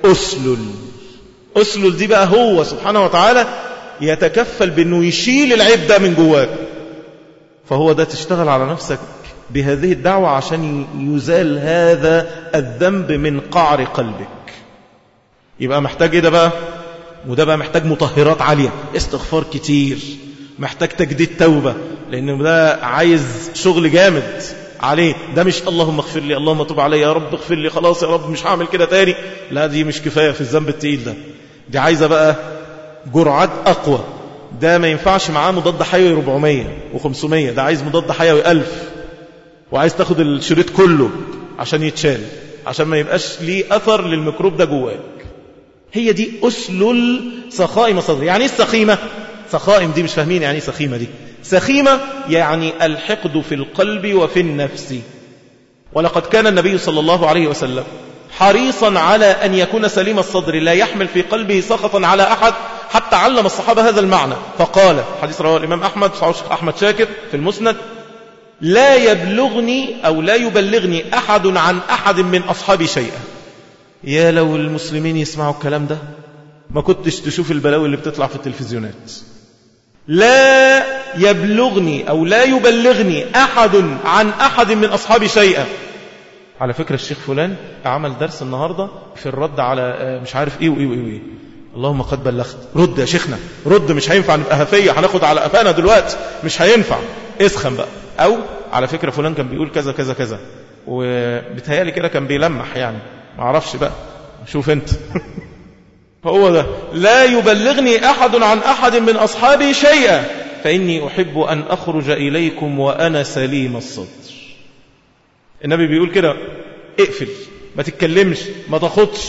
أسلل دي بقى هو سبحانه وتعالى يتكفل بأنه يشيل العيب ده من جواك. فهو ده تشتغل على نفسك بهذه الدعوة عشان يزال هذا الذنب من قعر قلبك. يبقى محتاج ايه ده بقى؟ وده بقى محتاج مطهرات عالية، استغفار كتير، محتاج تجديد توبة، لأنه ده عايز شغل جامد عليه. ده مش اللهم اغفر لي، اللهم تب علي يا رب اغفر لي، خلاص يا رب مش هعمل كده تاني. لا، دي مش كفاية في الذنب التقيل ده، دي عايزة بقى جرعات أقوى. ده ما ينفعش معاه مضاد حيوي 400 و500، ده عايز مضاد حيوي 1000، وعايز تاخد الشريط كله عشان يتشال، عشان ما يبقاش ليه أثر للميكروب ده جواك. هي دي أسلل سخائم صدري. يعني السخيمة سخائم دي مش فاهمين يعني سخيمة دي. سخيمة يعني الحقد في القلب وفي النفس. ولقد كان النبي صلى الله عليه وسلم حريصا على أن يكون سليم الصدر لا يحمل في قلبه سخطا على أحد، حتى علم الصحابة هذا المعنى. فقال، حديث رواه الإمام أحمد صحيح أحمد شاكر في المسند: لا يبلغني أو لا يبلغني أحد عن أحد من أصحابي شيئا. يا لو المسلمين يسمعوا الكلام ده ما كنتش تشوف البلاوي اللي بتطلع في التلفزيونات. لا يبلغني أو لا يبلغني أحد عن أحد من أصحابي شيئا. على فكرة الشيخ فلان عمل درس النهاردة في الرد على مش عارف إيه وإيه وإيه. اللهم قد بلغت. رد يا شيخنا رد، مش هينفع نبقى هفية هناخد على أفانا دلوقتي، مش هينفع، اسخن بقى. أو على فكرة فلان كان بيقول كذا كذا كذا، وبتهيالي كده كان بيلمح يعني، معرفش بقى، شوف انت. فهو ده لا يبلغني أحد عن أحد من أصحابي شيئا فإني أحب أن أخرج إليكم وأنا سليم الصدر. النبي بيقول كده: اقفل، ما تتكلمش، ما تخطش.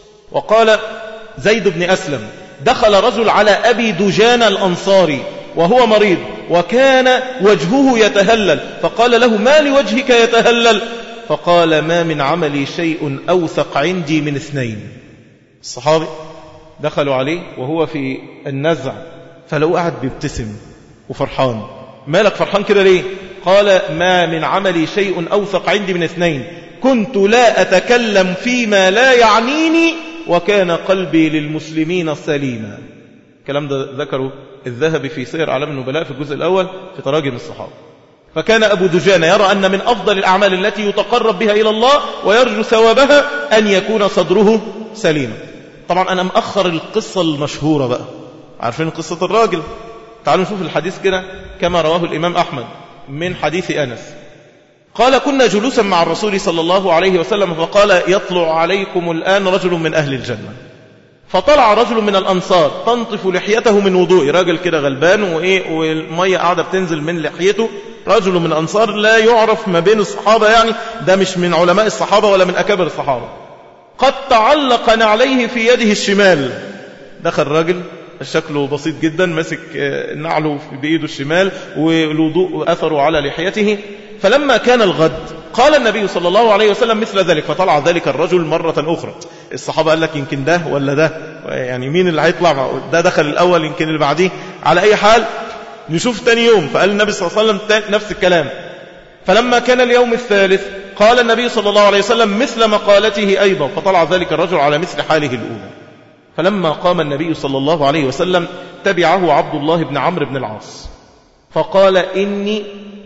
وقال زيد بن أسلم: دخل رجل على أبي دجان الأنصاري وهو مريض وكان وجهه يتهلل، فقال له: ما لوجهك يتهلل؟ فقال: ما من عملي شيء أوثق عندي من اثنين. الصحابي دخلوا عليه وهو في النزع، فلو قاعد بيبتسم وفرحان. مالك فرحان كده ليه؟ قال: ما من عملي شيء أوثق عندي من اثنين، كنت لا أتكلم فيما لا يعنيني وكان قلبي للمسلمين سليما. الكلام ده ذكره الذهبي في سير أعلام النبلاء في الجزء الأول في تراجم الصحابة. فكان أبو دجانة يرى أن من أفضل الأعمال التي يتقرب بها إلى الله ويرجو ثوابها أن يكون صدره سليما. طبعا أنا مأخر القصة المشهورة بقى، عارفين قصة الراجل؟ تعالوا نشوف الحديث كده كما رواه الإمام أحمد من حديث أنس. قال: كنا جلوسا مع الرسول صلى الله عليه وسلم فقال: يطلع عليكم الآن رجل من أهل الجنة. فطلع رجل من الأنصار تنطف لحيته من وضوء، راجل كده غلبان والمية قاعدة بتنزل من لحيته. رجل من الأنصار لا يعرف ما بين الصحابة، يعني ده مش من علماء الصحابة ولا من أكابر الصحابة. قد تعلق نعليه في يده الشمال. دخل راجل شكله بسيط جدا مسك نعله بإيده الشمال والوضوء أثره على لحيته. فلما كان الغد قال النبي صلى الله عليه وسلم مثل ذلك، فطلع ذلك الرجل مرة أخرى. الصحابة قال لك يمكن ده ولا ده، يعني مين اللي هيطلع؟ ده دخل الأول يمكن اللي بعديه، على أي حال نشوف تاني يوم. فقال النبي صلى الله عليه وسلم نفس الكلام. فلما كان اليوم الثالث قال النبي صلى الله عليه وسلم مثل مقالته أيضا، فطلع ذلك الرجل على مثل حاله الأولى. فلما قام النبي صلى الله عليه وسلم تبعه عبد الله بن عمرو بن العاص فقال: إني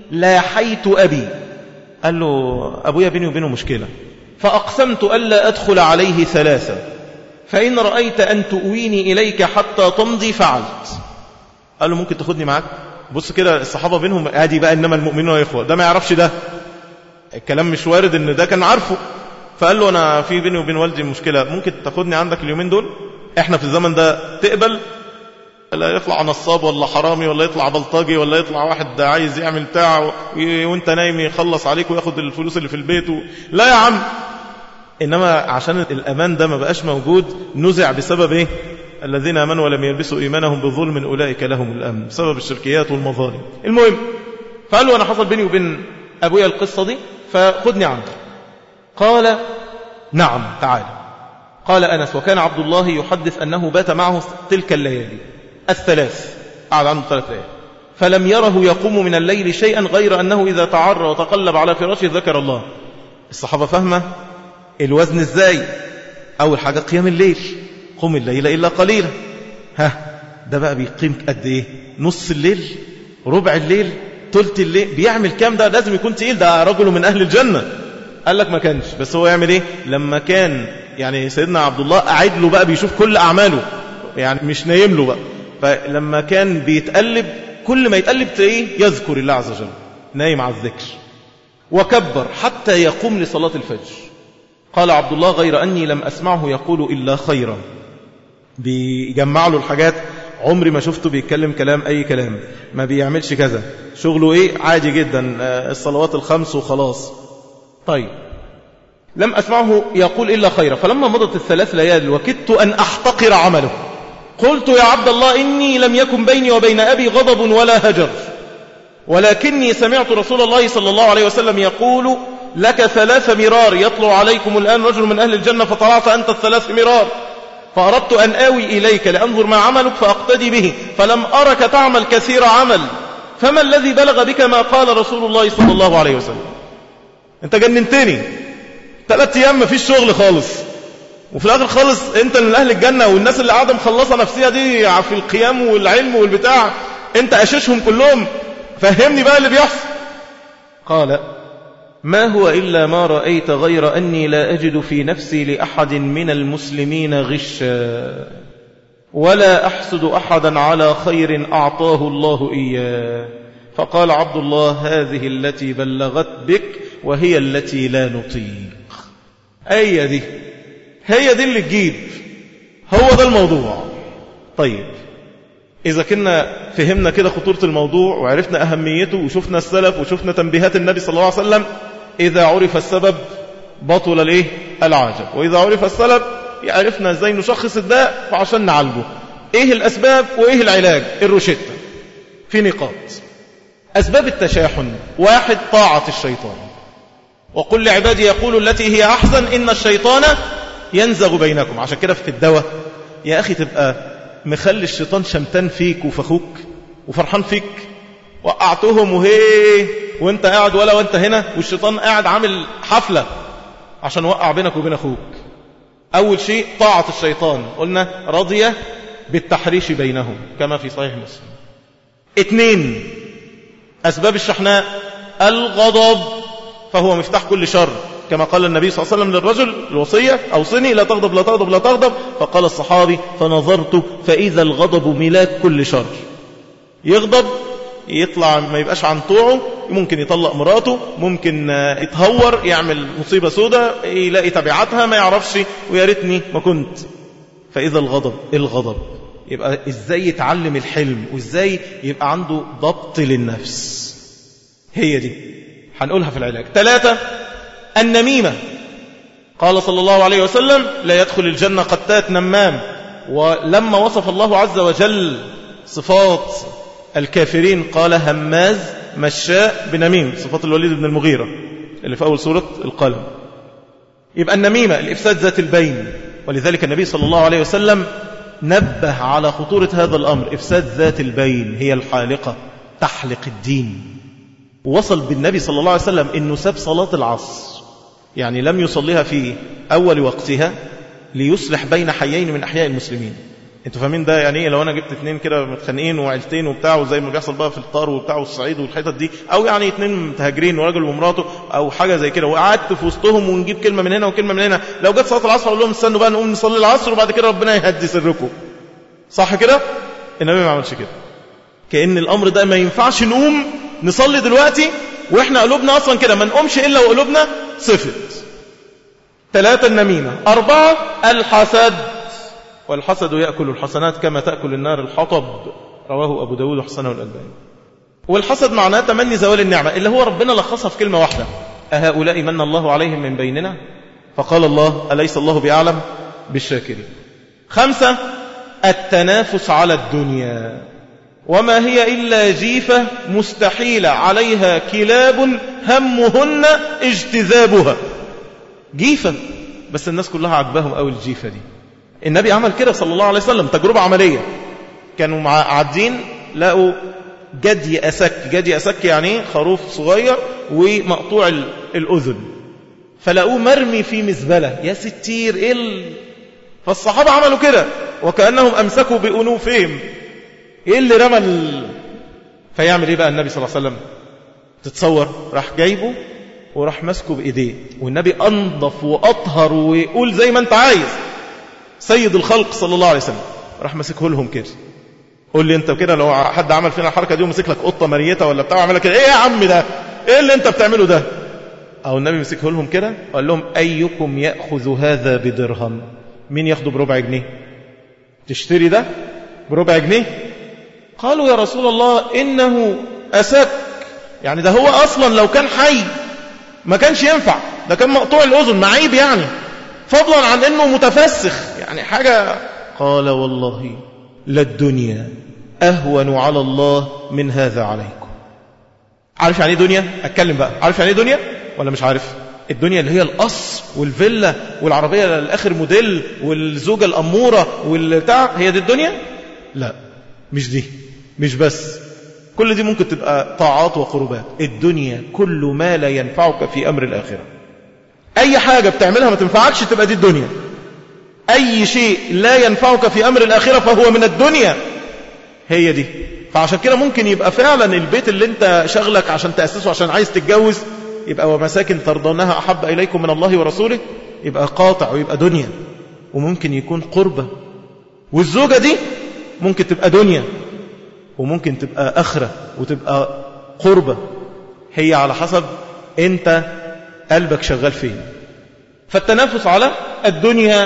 لاحيت أبي. قال له: أبويا بيني وبينه مشكلة، فأقسمت ألا أدخل عليه ثلاثة، فإن رأيت أن تؤويني إليك حتى تمضي فعلت. قال له: ممكن تاخدني معاك؟ بص كده الصحابة بينهم ادي بقى إنما المؤمنون إخوة، ده ما يعرفش ده، الكلام مش وارد إن ده كان عارفه. فقال له: أنا في بيني وبين والدي مشكلة، ممكن تاخدني عندك اليومين دول؟ إحنا في الزمن ده تقبل؟ لا يطلع نصاب ولا حرامي ولا يطلع بلطجي ولا يطلع واحد عايز يعمل بتاعه وانت نايم يخلص عليك وياخد الفلوس اللي في البيت لا يا عم. إنما عشان الأمان ده ما بقاش موجود نزع بسبب إيه؟ الذين آمنوا ولم يلبسوا إيمانهم بالظلم أولئك لهم الأمن، بسبب الشركيات والمظالم. المهم فقال له: أنا حصل بيني وبين أبويا القصة دي فخدني عنك. قال: نعم تعال. قال أنس: وكان عبد الله يحدث أنه بات معه تلك الليالي الثلاث، قعد عنده 3 ليالي، فلم يره يقوم من الليل شيئا غير أنه إذا تعرى وتقلب على فراشه ذكر الله. الصحابة فهمة الوزن إزاي؟ أول حاجة قيام الليل، قم الليل إلا قليلا. ده بقى بيقيم قد إيه؟ نص الليل، ربع الليل، ثلث الليل، بيعمل كام؟ ده لازم يكون تقيل، ده رجل من أهل الجنة. قال لك ما كانش، بس هو يعمل إيه؟ لما كان يعني سيدنا عبد الله قاعد له بقى بيشوف كل أعماله، يعني مش نايم له بقى، فلما كان بيتقلب كل ما يتقلب تلاقيه يذكر الله عز وجل، نايم على الذكر. وكبر حتى يقوم لصلاة الفجر. قال عبد الله: غير أني لم أسمعه يقول إلا خيرا. بيجمع له الحاجات، عمري ما شفته بيتكلم كلام أي كلام، ما بيعملش كذا، شغله إيه؟ عادي جدا، الصلوات 5 وخلاص. طيب لم أسمعه يقول إلا خيرا. فلما مضت 3 ليال وكدت أن أحتقر عمله قلت يا عبد الله إني لم يكن بيني وبين أبي غضب ولا هجر، ولكني سمعت رسول الله صلى الله عليه وسلم يقول لك 3 مرار يطلع عليكم الآن رجل من أهل الجنة فطلعت أنت 3 مرار، فأردت أن آوي إليك لأنظر ما عملك فأقتدي به، فلم أرك تعمل كثير عمل، فما الذي بلغ بك ما قال رسول الله صلى الله عليه وسلم؟ أنت جننتني، 3 أيام ما فيش شغل خالص، وفي الآخر خالص أنت من أهل الجنة، والناس اللي قاعدة مخلصة نفسها دي في القيام والعلم والبتاع أنت أششهم كلهم، فهمني بقى اللي بيحصل. قال ما هو إلا ما رأيت غير أني لا أجد في نفسي لأحد من المسلمين غشا ولا أحسد أحدا على خير أعطاه الله إياه. فقال عبد الله هذه التي بلغت بك وهي التي لا نطيق. هي دي اللي تجيب، هو ده الموضوع. طيب إذا كنا فهمنا كده خطورة الموضوع وعرفنا أهميته وشفنا السلف وشفنا تنبيهات النبي صلى الله عليه وسلم، إذا عرف السبب بطل العجب، وإذا عرف السبب عرفنا إزاي نشخص الداء فعشان نعالجه. إيه الأسباب وإيه العلاج؟ الروشتة في نقاط. أسباب التشاحن: 1 طاعة الشيطان، وقل لعبادي يقولوا التي هي أحسن إن الشيطان ينزغ بينكم. عشان كده في الدواء يا أخي تبقى مخلي الشيطان شمتان فيك وفخوك وفرحان فيك، وقعتهم وانت قاعد وانت هنا، والشيطان قاعد عامل حفلة عشان وقع بينك وبين أخوك. أول شيء طاعة الشيطان، قلنا رضي بالتحريش بينهم كما في صحيح مسلم. 2 أسباب الشحناء: الغضب، فهو مفتاح كل شر، كما قال النبي صلى الله عليه وسلم للرجل الوصية: أوصني لا تغضب لا تغضب لا تغضب. فقال الصحابي فنظرت فإذا الغضب ملاك كل شر. يغضب يطلع ما يبقاش عن طوعه، ممكن يطلق مراته، ممكن يتهور، يعمل مصيبة سودة يلاقي تبعاتها ما يعرفش ويا ريتني ما كنت. فإذا الغضب يبقى إزاي يتعلم الحلم وإزاي يبقى عنده ضبط للنفس. هي دي هنقولها في العلاج. 3 النميمة. قال صلى الله عليه وسلم لا يدخل الجنة قتات نمام. ولما وصف الله عز وجل صفات الكافرين قال هماز مشاء بنميم، صفات الوليد بن المغيرة اللي في أول سورة القلم. يبقى النميمة الإفساد ذات البين، ولذلك النبي صلى الله عليه وسلم نبه على خطورة هذا الأمر. إفساد ذات البين هي الحالقة، تحلق الدين. ووصل بالنبي صلى الله عليه وسلم إنه ساب صلاة العصر، يعني لم يصليها في أول وقتها ليصلح بين حيين من أحياء المسلمين. انتوا فاهمين ده يعني ايه؟ لو انا جبت 2 كده متخانقين وعيلتين وبتاع، وزي ما بيحصل بقى في الطار وبتاع والصعيد والحتت دي، او يعني 2 متهاجرين وراجل ومراته او حاجه زي كده، وقعدت في وسطهم ونجيب كلمه من هنا وكلمه من هنا، لو جت صلاه العصر اقول لهم استنوا بقى نقوم نصلي العصر وبعد كده ربنا يهدي سركم، صح كده؟ النبي ما عملش كده. كأن الامر ده ما ينفعش نقوم نصلي دلوقتي واحنا قلوبنا اصلا كده، ما نقومش الا وقلوبنا صفت. 3 النميمه. 4 الحسد، والحسد يأكل الحسنات كما تأكل النار الحطب، رواه أبو داود وحسنه الألباني. والحسد معناه تمني زوال النعمة، اللي هو ربنا لخصها في كلمة واحدة: أهؤلاء من الله عليهم من بيننا؟ فقال الله أليس الله بأعلم بالشاكرين. 5 التنافس على الدنيا، وما هي إلا جيفة مستحيلة عليها كلاب همهن اجتذابها. جيفة بس الناس كلها عجبهم أول الجيفة دي. النبي عمل كده صلى الله عليه وسلم، تجربة عملية. كانوا قاعدين لقوا جدي أسك يعني خروف صغير ومقطوع الأذن، فلقوه مرمي في مزبلة. يا ستير فالصحابة عملوا كده وكأنهم أمسكوا بأنوفهم. إيه اللي رمى فيعمل إيه بقى النبي صلى الله عليه وسلم؟ تتصور راح جايبه وراح مسكه بإيديه، والنبي أنظف وأطهر ويقول زي ما أنت عايز سيد الخلق صلى الله عليه وسلم، راح مسكه لهم كده. قول لي انت كده لو حد عمل فينا الحركه دي ومسك لك قطه مريته ولا بتاع وعمل كده، ايه يا عم ده؟ ايه اللي انت بتعمله ده؟ او النبي مسكه لهم كده وقال لهم ايكم ياخذ هذا بدرهم؟ مين ياخده بربع جنيه؟ تشتري ده بربع جنيه؟ قالوا يا رسول الله انه اسك، يعني ده هو اصلا لو كان حي ما كانش ينفع، ده كان مقطوع الأذن، معيب يعني، فضلا عن أنه متفسخ يعني حاجة. قال والله للدنيا أهون على الله من هذا عليكم. عارف يعني دنيا؟ أتكلم بقى. عارف يعني دنيا ولا مش عارف؟ الدنيا اللي هي القصر والفيلا والعربية الآخر موديل والزوجة الأمورة والبتاع، هي دي الدنيا؟ لا، مش دي، مش بس. كل دي ممكن تبقى طاعات وقربات. الدنيا كل ما لا ينفعك في أمر الآخرة. أي حاجة بتعملها ما تنفعكش تبقى دي الدنيا. أي شيء لا ينفعك في أمر الآخرة فهو من الدنيا، هي دي. فعشان كده ممكن يبقى فعلا البيت اللي انت شغلك عشان تأسسه عشان عايز تتجوز يبقى ومساكن ترضونها أحب إليكم من الله ورسوله، يبقى قاطع ويبقى دنيا. وممكن يكون قربة. والزوجة دي ممكن تبقى دنيا وممكن تبقى آخرة وتبقى قربة، هي على حسب انت قلبك شغال فين. فالتنافس على الدنيا.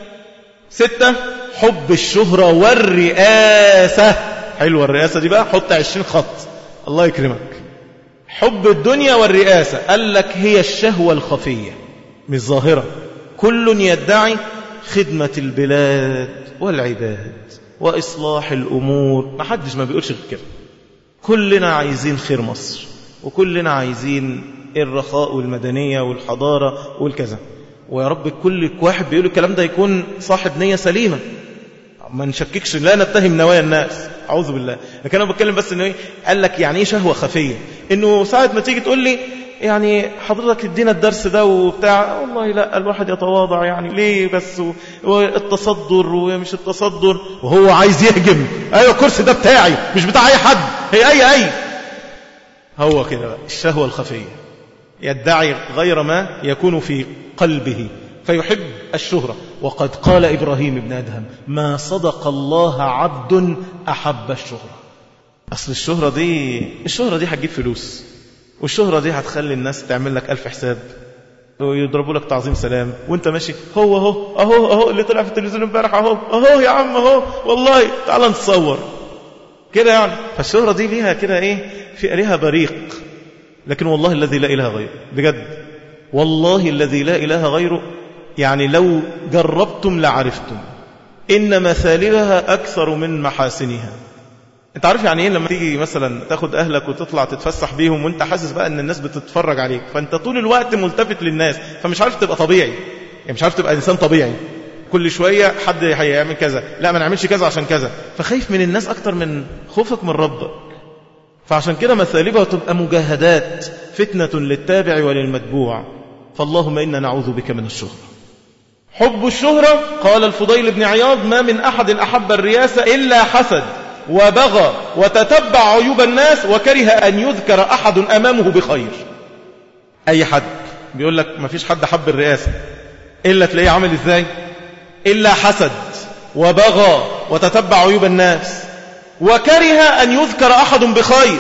6 حب الشهرة والرئاسة. حلوة الرئاسة دي بقى، حط 20 خط الله يكرمك. حب الدنيا والرئاسة قال لك هي الشهوة الخفية مش ظاهرة. كل يدعي خدمة البلاد والعباد وإصلاح الأمور، ما حدش ما بيقولش كده. كلنا عايزين خير مصر وكلنا عايزين الرخاء والمدنية والحضارة والكذا، ويا رب كل واحد بيقول الكلام ده يكون صاحب نية سليمة، ما نشككش، لا نتهم نوايا الناس، أعوذ بالله. لكن أنا بتكلم بس إنه قال لك يعني إيه شهوة خفية؟ إنه ساعة ما تيجي تقول لي يعني حضرتك ادينا الدرس ده وبتاع، والله لا الواحد يتواضع يعني ليه بس، والتصدر ومش التصدر، وهو عايز يهجم. أيوة الكرسي ده بتاعي مش بتاع أي حد، هي أي هو كده بقى الشهوة الخفية، يدعي غير ما يكون في قلبه فيحب الشهرة. وقد قال إبراهيم بن أدهم ما صدق الله عبد أحب الشهرة. أصل الشهرة دي هتجيب فلوس، والشهرة دي هتخلي الناس تعمل لك 1000 حساب ويضربوا لك تعظيم سلام وانت ماشي اهو اللي طلع في التلفزيون امبارح اهو يا عم اهو والله تعال نتصور كده يعني. فالشهرة دي ليها كده ليها بريق. لكن والله الذي لا إله غيره، بجد والله الذي لا إله غيره، يعني لو جربتم لعرفتم إن مثالبها أكثر من محاسنها. انت عارف يعني ايه لما تيجي مثلا تاخد اهلك وتطلع تتفسح بيهم وانت حاسس بقى ان الناس بتتفرج عليك، فانت طول الوقت ملتفت للناس، فمش عارف تبقى طبيعي، يعني مش عارف تبقى انسان طبيعي. كل شوية حد هيعمل كذا، لا ما نعملش كذا عشان كذا، فخايف من الناس اكتر من خوفك من ربك. فعشان كده مثالبها تبقى مجاهدات، فتنة للتابع وللمتبوع. فاللهم إنا نعوذ بك من الشهرة. حب الشهرة قال الفضيل بن عياض ما من أحد أحب الرياسة إلا حسد وبغى وتتبع عيوب الناس وكره أن يذكر أحد أمامه بخير. أي حد بيقول لك ما فيش حد حب الرئاسة إلا تلاقيه عامل إزاي؟ إلا حسد وبغى وتتبع عيوب الناس وكره أن يذكر أحد بخير.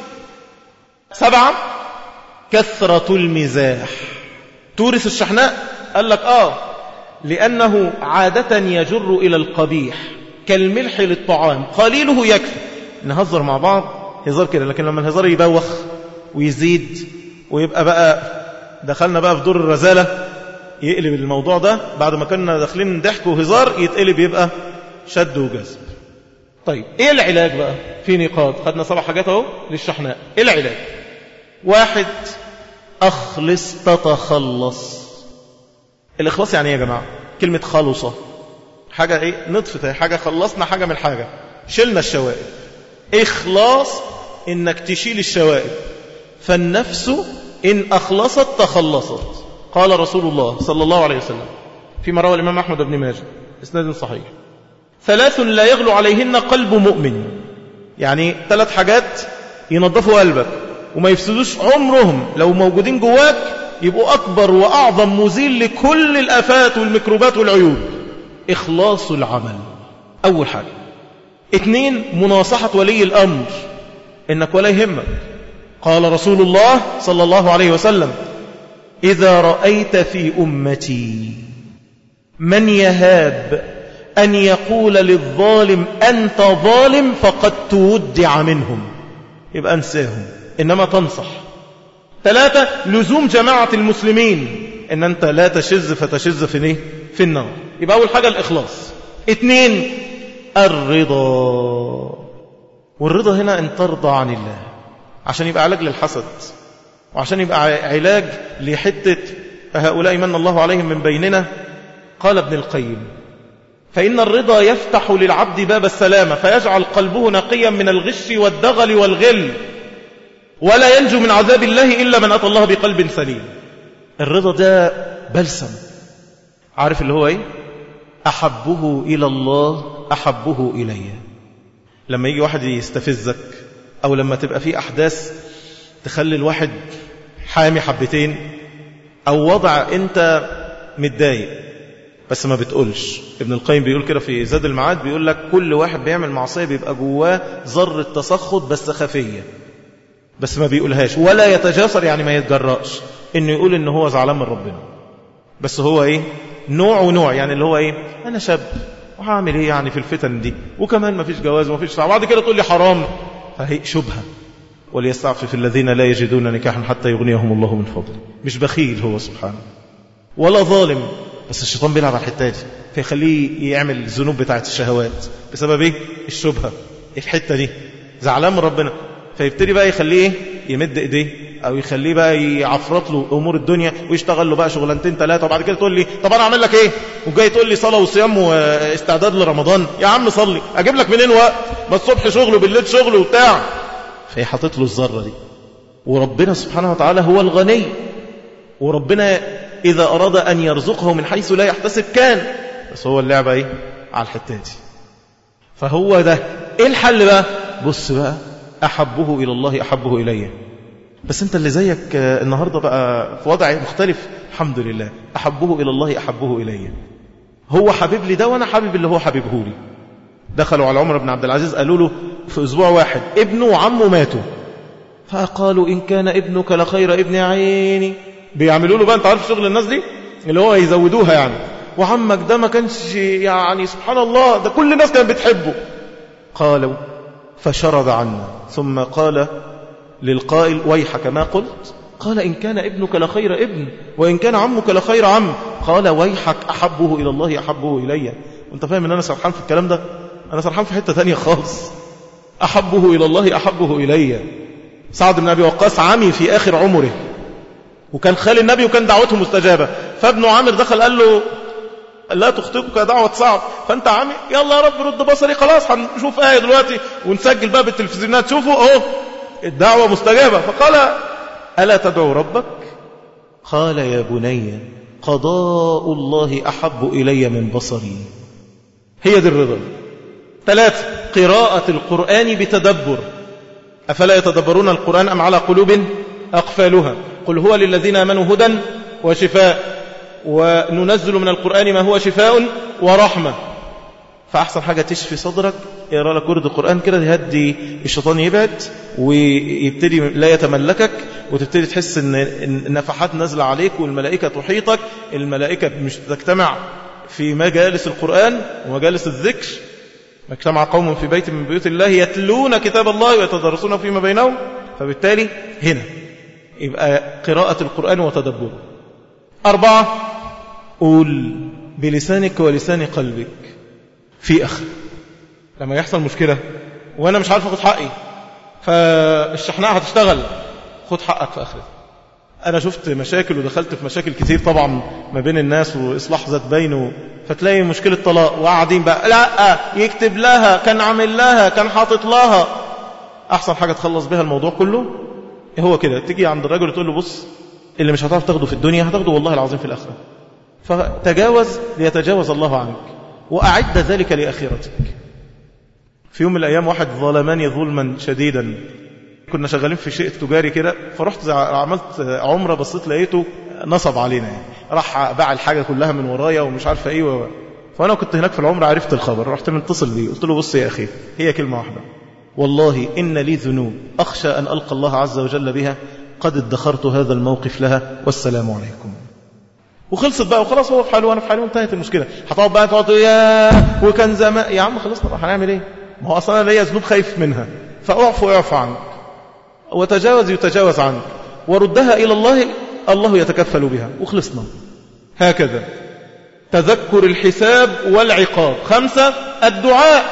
7 كثرة المزاح تورث الشحناء. قال لك لأنه عادة يجر إلى القبيح كالملح للطعام قليله يكفي. نهزر مع بعض هزار كده، لكن لما الهزار يبوخ ويزيد ويبقى بقى دخلنا بقى في دور الرزالة، يقلب الموضوع ده بعد ما كنا داخلين ضحك وهزار يتقلب يبقى شد وجذب. طيب ايه العلاج بقى؟ في نقاط، خدنا 7 حاجات اهو للشحناء. ايه العلاج؟ 1 أخلص تتخلص. الإخلاص يعني ايه يا جماعة؟ كلمة خلصة، حاجة نطفة، حاجة خلصنا حاجة من حاجة، شلنا الشوائب. إخلاص إنك تشيل الشوائب. فالنفس إن أخلصت تخلصت. قال رسول الله صلى الله عليه وسلم فيما روى الإمام أحمد بن ماجه إسناد صحيح 3 لا يغلو عليهن قلب مؤمن. يعني 3 حاجات ينظفوا قلبك وما يفسدوش عمرهم، لو موجودين جواك يبقوا أكبر وأعظم مزيل لكل الآفات والميكروبات والعيوب. إخلاص العمل أول حاجة. 2 مناصحة ولي الأمر، إنك ولا يهمك. قال رسول الله صلى الله عليه وسلم إذا رأيت في أمتي من يهاب أن يقول للظالم أنت ظالم فقد تودع منهم، يبقى أنساهم إنما تنصح. 3 لزوم جماعة المسلمين، ان انت لا تشذ فتشذ في ايه؟ في النار. يبقى اول حاجة الاخلاص. 2 الرضا. والرضا هنا ان ترضى عن الله، عشان يبقى علاج للحسد، وعشان يبقى علاج لحتة هؤلاء من الله عليهم من بيننا. قال ابن القيم: فإن الرضا يفتح للعبد باب السلامة، فيجعل قلبه نقيا من الغش والدغل والغل، ولا ينجو من عذاب الله إلا من أتى الله بقلب سليم. الرضا ده بلسم، عارف اللي هو ايه؟ أحبه إلى الله أحبه إليه. لما يجي واحد يستفزك، أو لما تبقى في أحداث تخلي الواحد حامي حبتين، أو وضع أنت متضايق بس ما بتقولش. ابن القيم بيقول كده في زاد المعاد، بيقول لك كل واحد بيعمل معصية بيبقى جواه ذرة تسخط بس خفية، بس ما بيقولهاش، ولا يتجاسر يعني ما يتجرأش انه يقول ان هو زعلان من ربنا، بس هو ايه؟ نوع ونوع، يعني اللي هو ايه؟ انا شاب وهعمل ايه يعني في الفتن دي، وكمان ما فيش جواز وما فيش ساعة، بعد كده تقول لي حرام، فهي شبهة. وليستعفف الذين لا يجدون نكاحا حتى يغنيهم الله من فضله. مش بخيل هو سبحانه ولا ظالم، بس الشيطان بيلعب على الحتة دي فيخليه يعمل الذنوب بتاعت الشهوات بسبب ايه؟ الشبهة. الحتة دي زعلان من ربنا، فيبتدي بقى يخليه يمد ايديه، او يخليه بقى يعفرط له امور الدنيا ويشتغل له بقى شغلانتين 3، وبعد كده تقول لي طب انا اعمل لك ايه؟ وجاي تقول لي صلاه وصيام واستعداد لرمضان. يا عم صلي، اجيب لك منين وقت؟ ما الصبح شغل وبالليل شغل وبتاع. فهي حاطط له الذره دي. وربنا سبحانه وتعالى هو الغني، وربنا اذا اراد ان يرزقه من حيث لا يحتسب كان، بس هو اللعبه ايه؟ على الحته دي. فهو ده ايه الحل بقى؟ بص بقى، أحبه إلى الله أحبه إليه. بس أنت اللي زيك النهاردة بقى في وضع مختلف، الحمد لله. أحبه إلى الله أحبه إليه. هو حبيب لي ده وأنا حبيب اللي هو حبيبه لي. دخلوا على عمر بن عبد العزيز قالوا له في أسبوع واحد ابنه وعمه ماتوا، فقالوا إن كان ابنك لخير ابن عيني. بيعملوا له بقى، أنت عارف شغل الناس دي اللي هو يزودوها يعني، وعمك ده ما كانش يعني سبحان الله ده كل الناس كانت بتحبه. قالوا فشرد عنا، ثم قال للقائل ويحك ما قلت؟ قال إن كان ابنك لخير ابن، وإن كان عمك لخير عم. قال ويحك أحبه إلى الله أحبه إلي. وانت فاهم ان أنا سرحان في الكلام ده؟ أنا سرحان في حتة تانية خالص. أحبه إلى الله أحبه إلي. سعد بن أبي وقاص عمي في آخر عمره، وكان خال النبي وكان دعوته مستجابة، فابنه عامر دخل قال له لا تخطئك دعوة صعب، فانت عامي يلا يا رب رد بصري، خلاص هنشوف آية دلوقتي ونسجل بقى بالتلفزيونات شوفوا اهو الدعوة مستجابة. فقال ألا تدعو ربك؟ قال يا بني قضاء الله أحب إلي من بصري. هي دي الرضا. 3 قراءة القرآن بتدبر. أفلا يتدبرون القرآن أم على قلوب أقفالها؟ قل هو للذين آمنوا هدى وشفاء، وننزل من القرآن ما هو شفاء ورحمة. فأحسن حاجة تشفي صدرك، يقرأ لك ورد القرآن كده يهدي الشيطان يبعد ويبتدي لا يتملكك، وتبتدي تحس ان النفحات نازلة عليك والملائكة تحيطك. الملائكة مش تجتمع في مجالس القرآن ومجالس الذكر، اجتمع قوم في بيت من بيوت الله يتلون كتاب الله ويتدرسون فيما بينهم. فبالتالي هنا يبقى قراءة القرآن وتدبره. 4 قول بلسانك ولسان قلبك في أخ. لما يحصل مشكلة وأنا مش عارف أخذ حقي، فالشحناء هتشتغل، خد حقك في آخرتك. أنا شفت مشاكل ودخلت في مشاكل كتير طبعا ما بين الناس وإصلاح ذات بين، فتلاقي مشكلة طلاق وقاعدين بقى لا يكتب لها كان عامل لها كان حاطط لها. أحسن حاجة تخلص بها الموضوع كله هو كده، تيجي عند الرجل وتقول له بص اللي مش هتعرف تاخده في الدنيا هتاخده والله العظيم في الآخرة، فتجاوز ليتجاوز الله عنك، وأعد ذلك لآخرتك. في يوم من الأيام واحد ظلمني ظلما شديدا، كنا شغالين في شيء تجاري كده، فرحت عملت عمرة، بصيت لقيته نصب علينا يعني، راح باع الحاجة كلها من ورايا ومش عارفه ايه فأنا كنت هناك في العمرة عرفت الخبر، رحت متصل بيه قلت له بص يا أخي هي كلمة واحدة، والله إن لي ذنوب أخشى أن ألقى الله عز وجل بها، قد ادخرت هذا الموقف لها، والسلام عليكم. وخلصت بقى وخلاص، هو في حاله وانا في حالي وانتهت المشكلة. هتقعد بقى تقعد يا وكان زمان يا عم خلصنا بقى هنعمل ايه؟ ما هو اصلا ليا ذنوب خايف منها، فاعفو اعفو عنك، وتجاوز يتجاوز عنك، وردها الى الله، الله يتكفل بها، وخلصنا. هكذا. تذكر الحساب والعقاب. 5 الدعاء.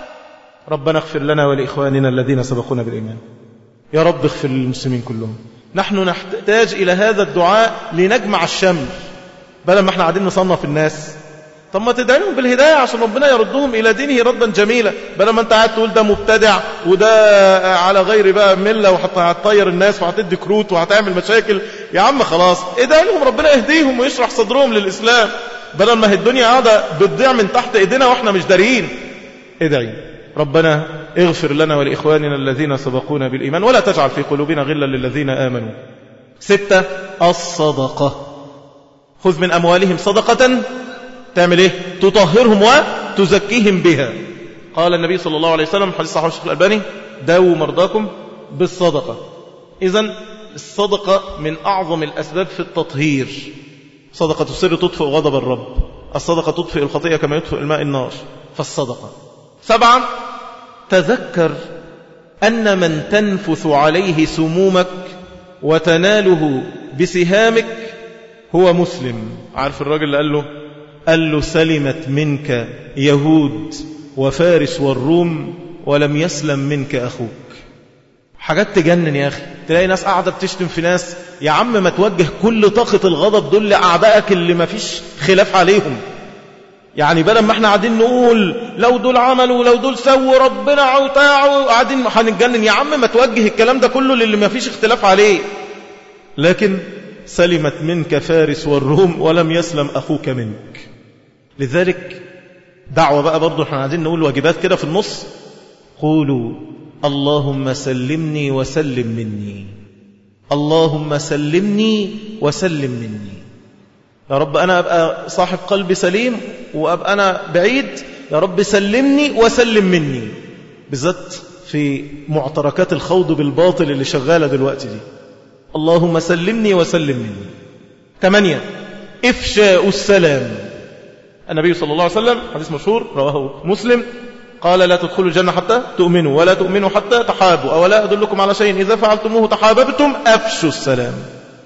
ربنا اغفر لنا ولإخواننا الذين سبقونا بالإيمان. يا رب اغفر للمسلمين كلهم. نحن نحتاج إلى هذا الدعاء لنجمع الشمل، بدل ما احنا قاعدين نصنف الناس. طب ما تدعي لهم بالهداية عشان ربنا يردهم إلى دينه ردا جميلا، بدل ما انت قاعد تقول ده مبتدع وده على غير بقى ملة وهتطير الناس وهتدي كروت وهتعمل مشاكل. يا عم خلاص ادعي لهم ربنا يهديهم ويشرح صدرهم للإسلام، بدل ما هي الدنيا قاعدة بتضيع من تحت ايدينا واحنا مش دارين. ادعي ربنا اغفر لنا ولإخواننا الذين سبقونا بالإيمان ولا تجعل في قلوبنا غلا للذين آمنوا. 6 الصدقة. خذ من أموالهم صدقة تعمل ايه؟ تطهرهم وتزكيهم بها. قال النبي صلى الله عليه وسلم حديث صحيح الشيخ الألباني داووا مرضاكم بالصدقة. إذن الصدقة من أعظم الأسباب في التطهير. صدقة السر تطفئ غضب الرب، الصدقة تطفئ الخطيئة كما يطفئ الماء النار. فالصدقة. 7 تذكر أن من تنفث عليه سمومك وتناله بسهامك هو مسلم. عارف الراجل اللي قال له سلمت منك يهود وفارس والروم ولم يسلم منك أخوك. حاجات تجنن يا أخي. تلاقي ناس قاعدة بتشتم في ناس. يا عم ما توجه كل طاقة الغضب دول لأعدائك اللي ما فيش خلاف عليهم. يعني بدل ما احنا قاعدين نقول لو دول عملوا لو دول سووا ربنا عوتاعوا قاعدين هنتجنن. يا عم ما توجه الكلام ده كله للي ما فيش اختلاف عليه. لكن سلمت منك فارس والروم ولم يسلم أخوك منك. لذلك دعوة بقى برضو احنا قاعدين نقول واجبات كده في النص. قولوا اللهم سلمني وسلم مني، اللهم سلمني وسلم مني. يا رب أنا أبقى صاحب قلب سليم وأبقى أنا بعيد، يا رب سلمني وسلم مني، بالذات في معتركات الخوض بالباطل اللي شغالة دلوقتي دي. اللهم سلمني وسلم مني. 8 إفشاء السلام. النبي صلى الله عليه وسلم حديث مشهور رواه مسلم قال لا تدخلوا الجنة حتى تؤمنوا ولا تؤمنوا حتى تحابوا أولا أدلكم على شيء إذا فعلتموه تحاببتم أفشوا السلام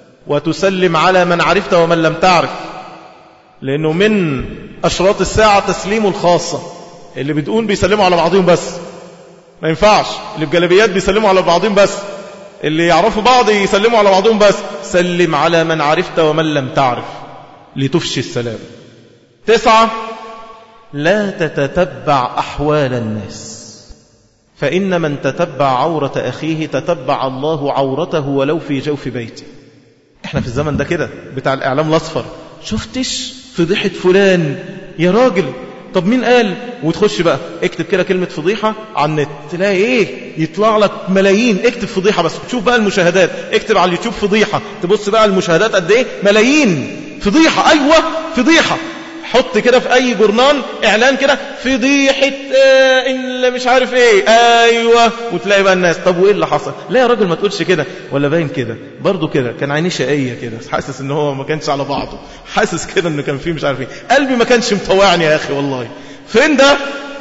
وتسلم على من عرفت ومن لم تعرف. لأنه من أشراط الساعة تسليم الخاصة. اللي بدقون بيسلموا على بعضهم بس، ما ينفعش. اللي بجلبيات بيسلموا على بعضهم بس، اللي يعرفوا بعض يسلموا على بعضهم بس. سلم على من عرفت ومن لم تعرف لتفشي السلام. 9 لا تتتبع أحوال الناس، فإن من تتبع عورة أخيه تتبع الله عورته ولو في جوف بيته. احنا في الزمن ده كده بتاع الإعلام الأصفر، شفتش فضيحة فلان يا راجل؟ طب مين قال؟ وتخش بقى اكتب كده كلمة فضيحة على النت تلاقي ايه؟ يطلع لك ملايين. اكتب فضيحة بس تشوف بقى المشاهدات. اكتب على اليوتيوب فضيحة تبص بقى المشاهدات قد ايه؟ ملايين. فضيحة، ايوه فضيحة. حط كده في اي جورنال اعلان كده فضيحة اللي مش عارف ايه، ايوه، وتلاقي بقى الناس. طب وايه اللي حصل؟ لا يا راجل ما تقولش كده، ولا باين كده برضو كده. كان عينيه شقية كده، حاسس ان هو ما كانش على بعضه، حاسس كده انه كان فيه مش عارف ايه. قلبي ما كانش مطوعني يا اخي والله. فين ده؟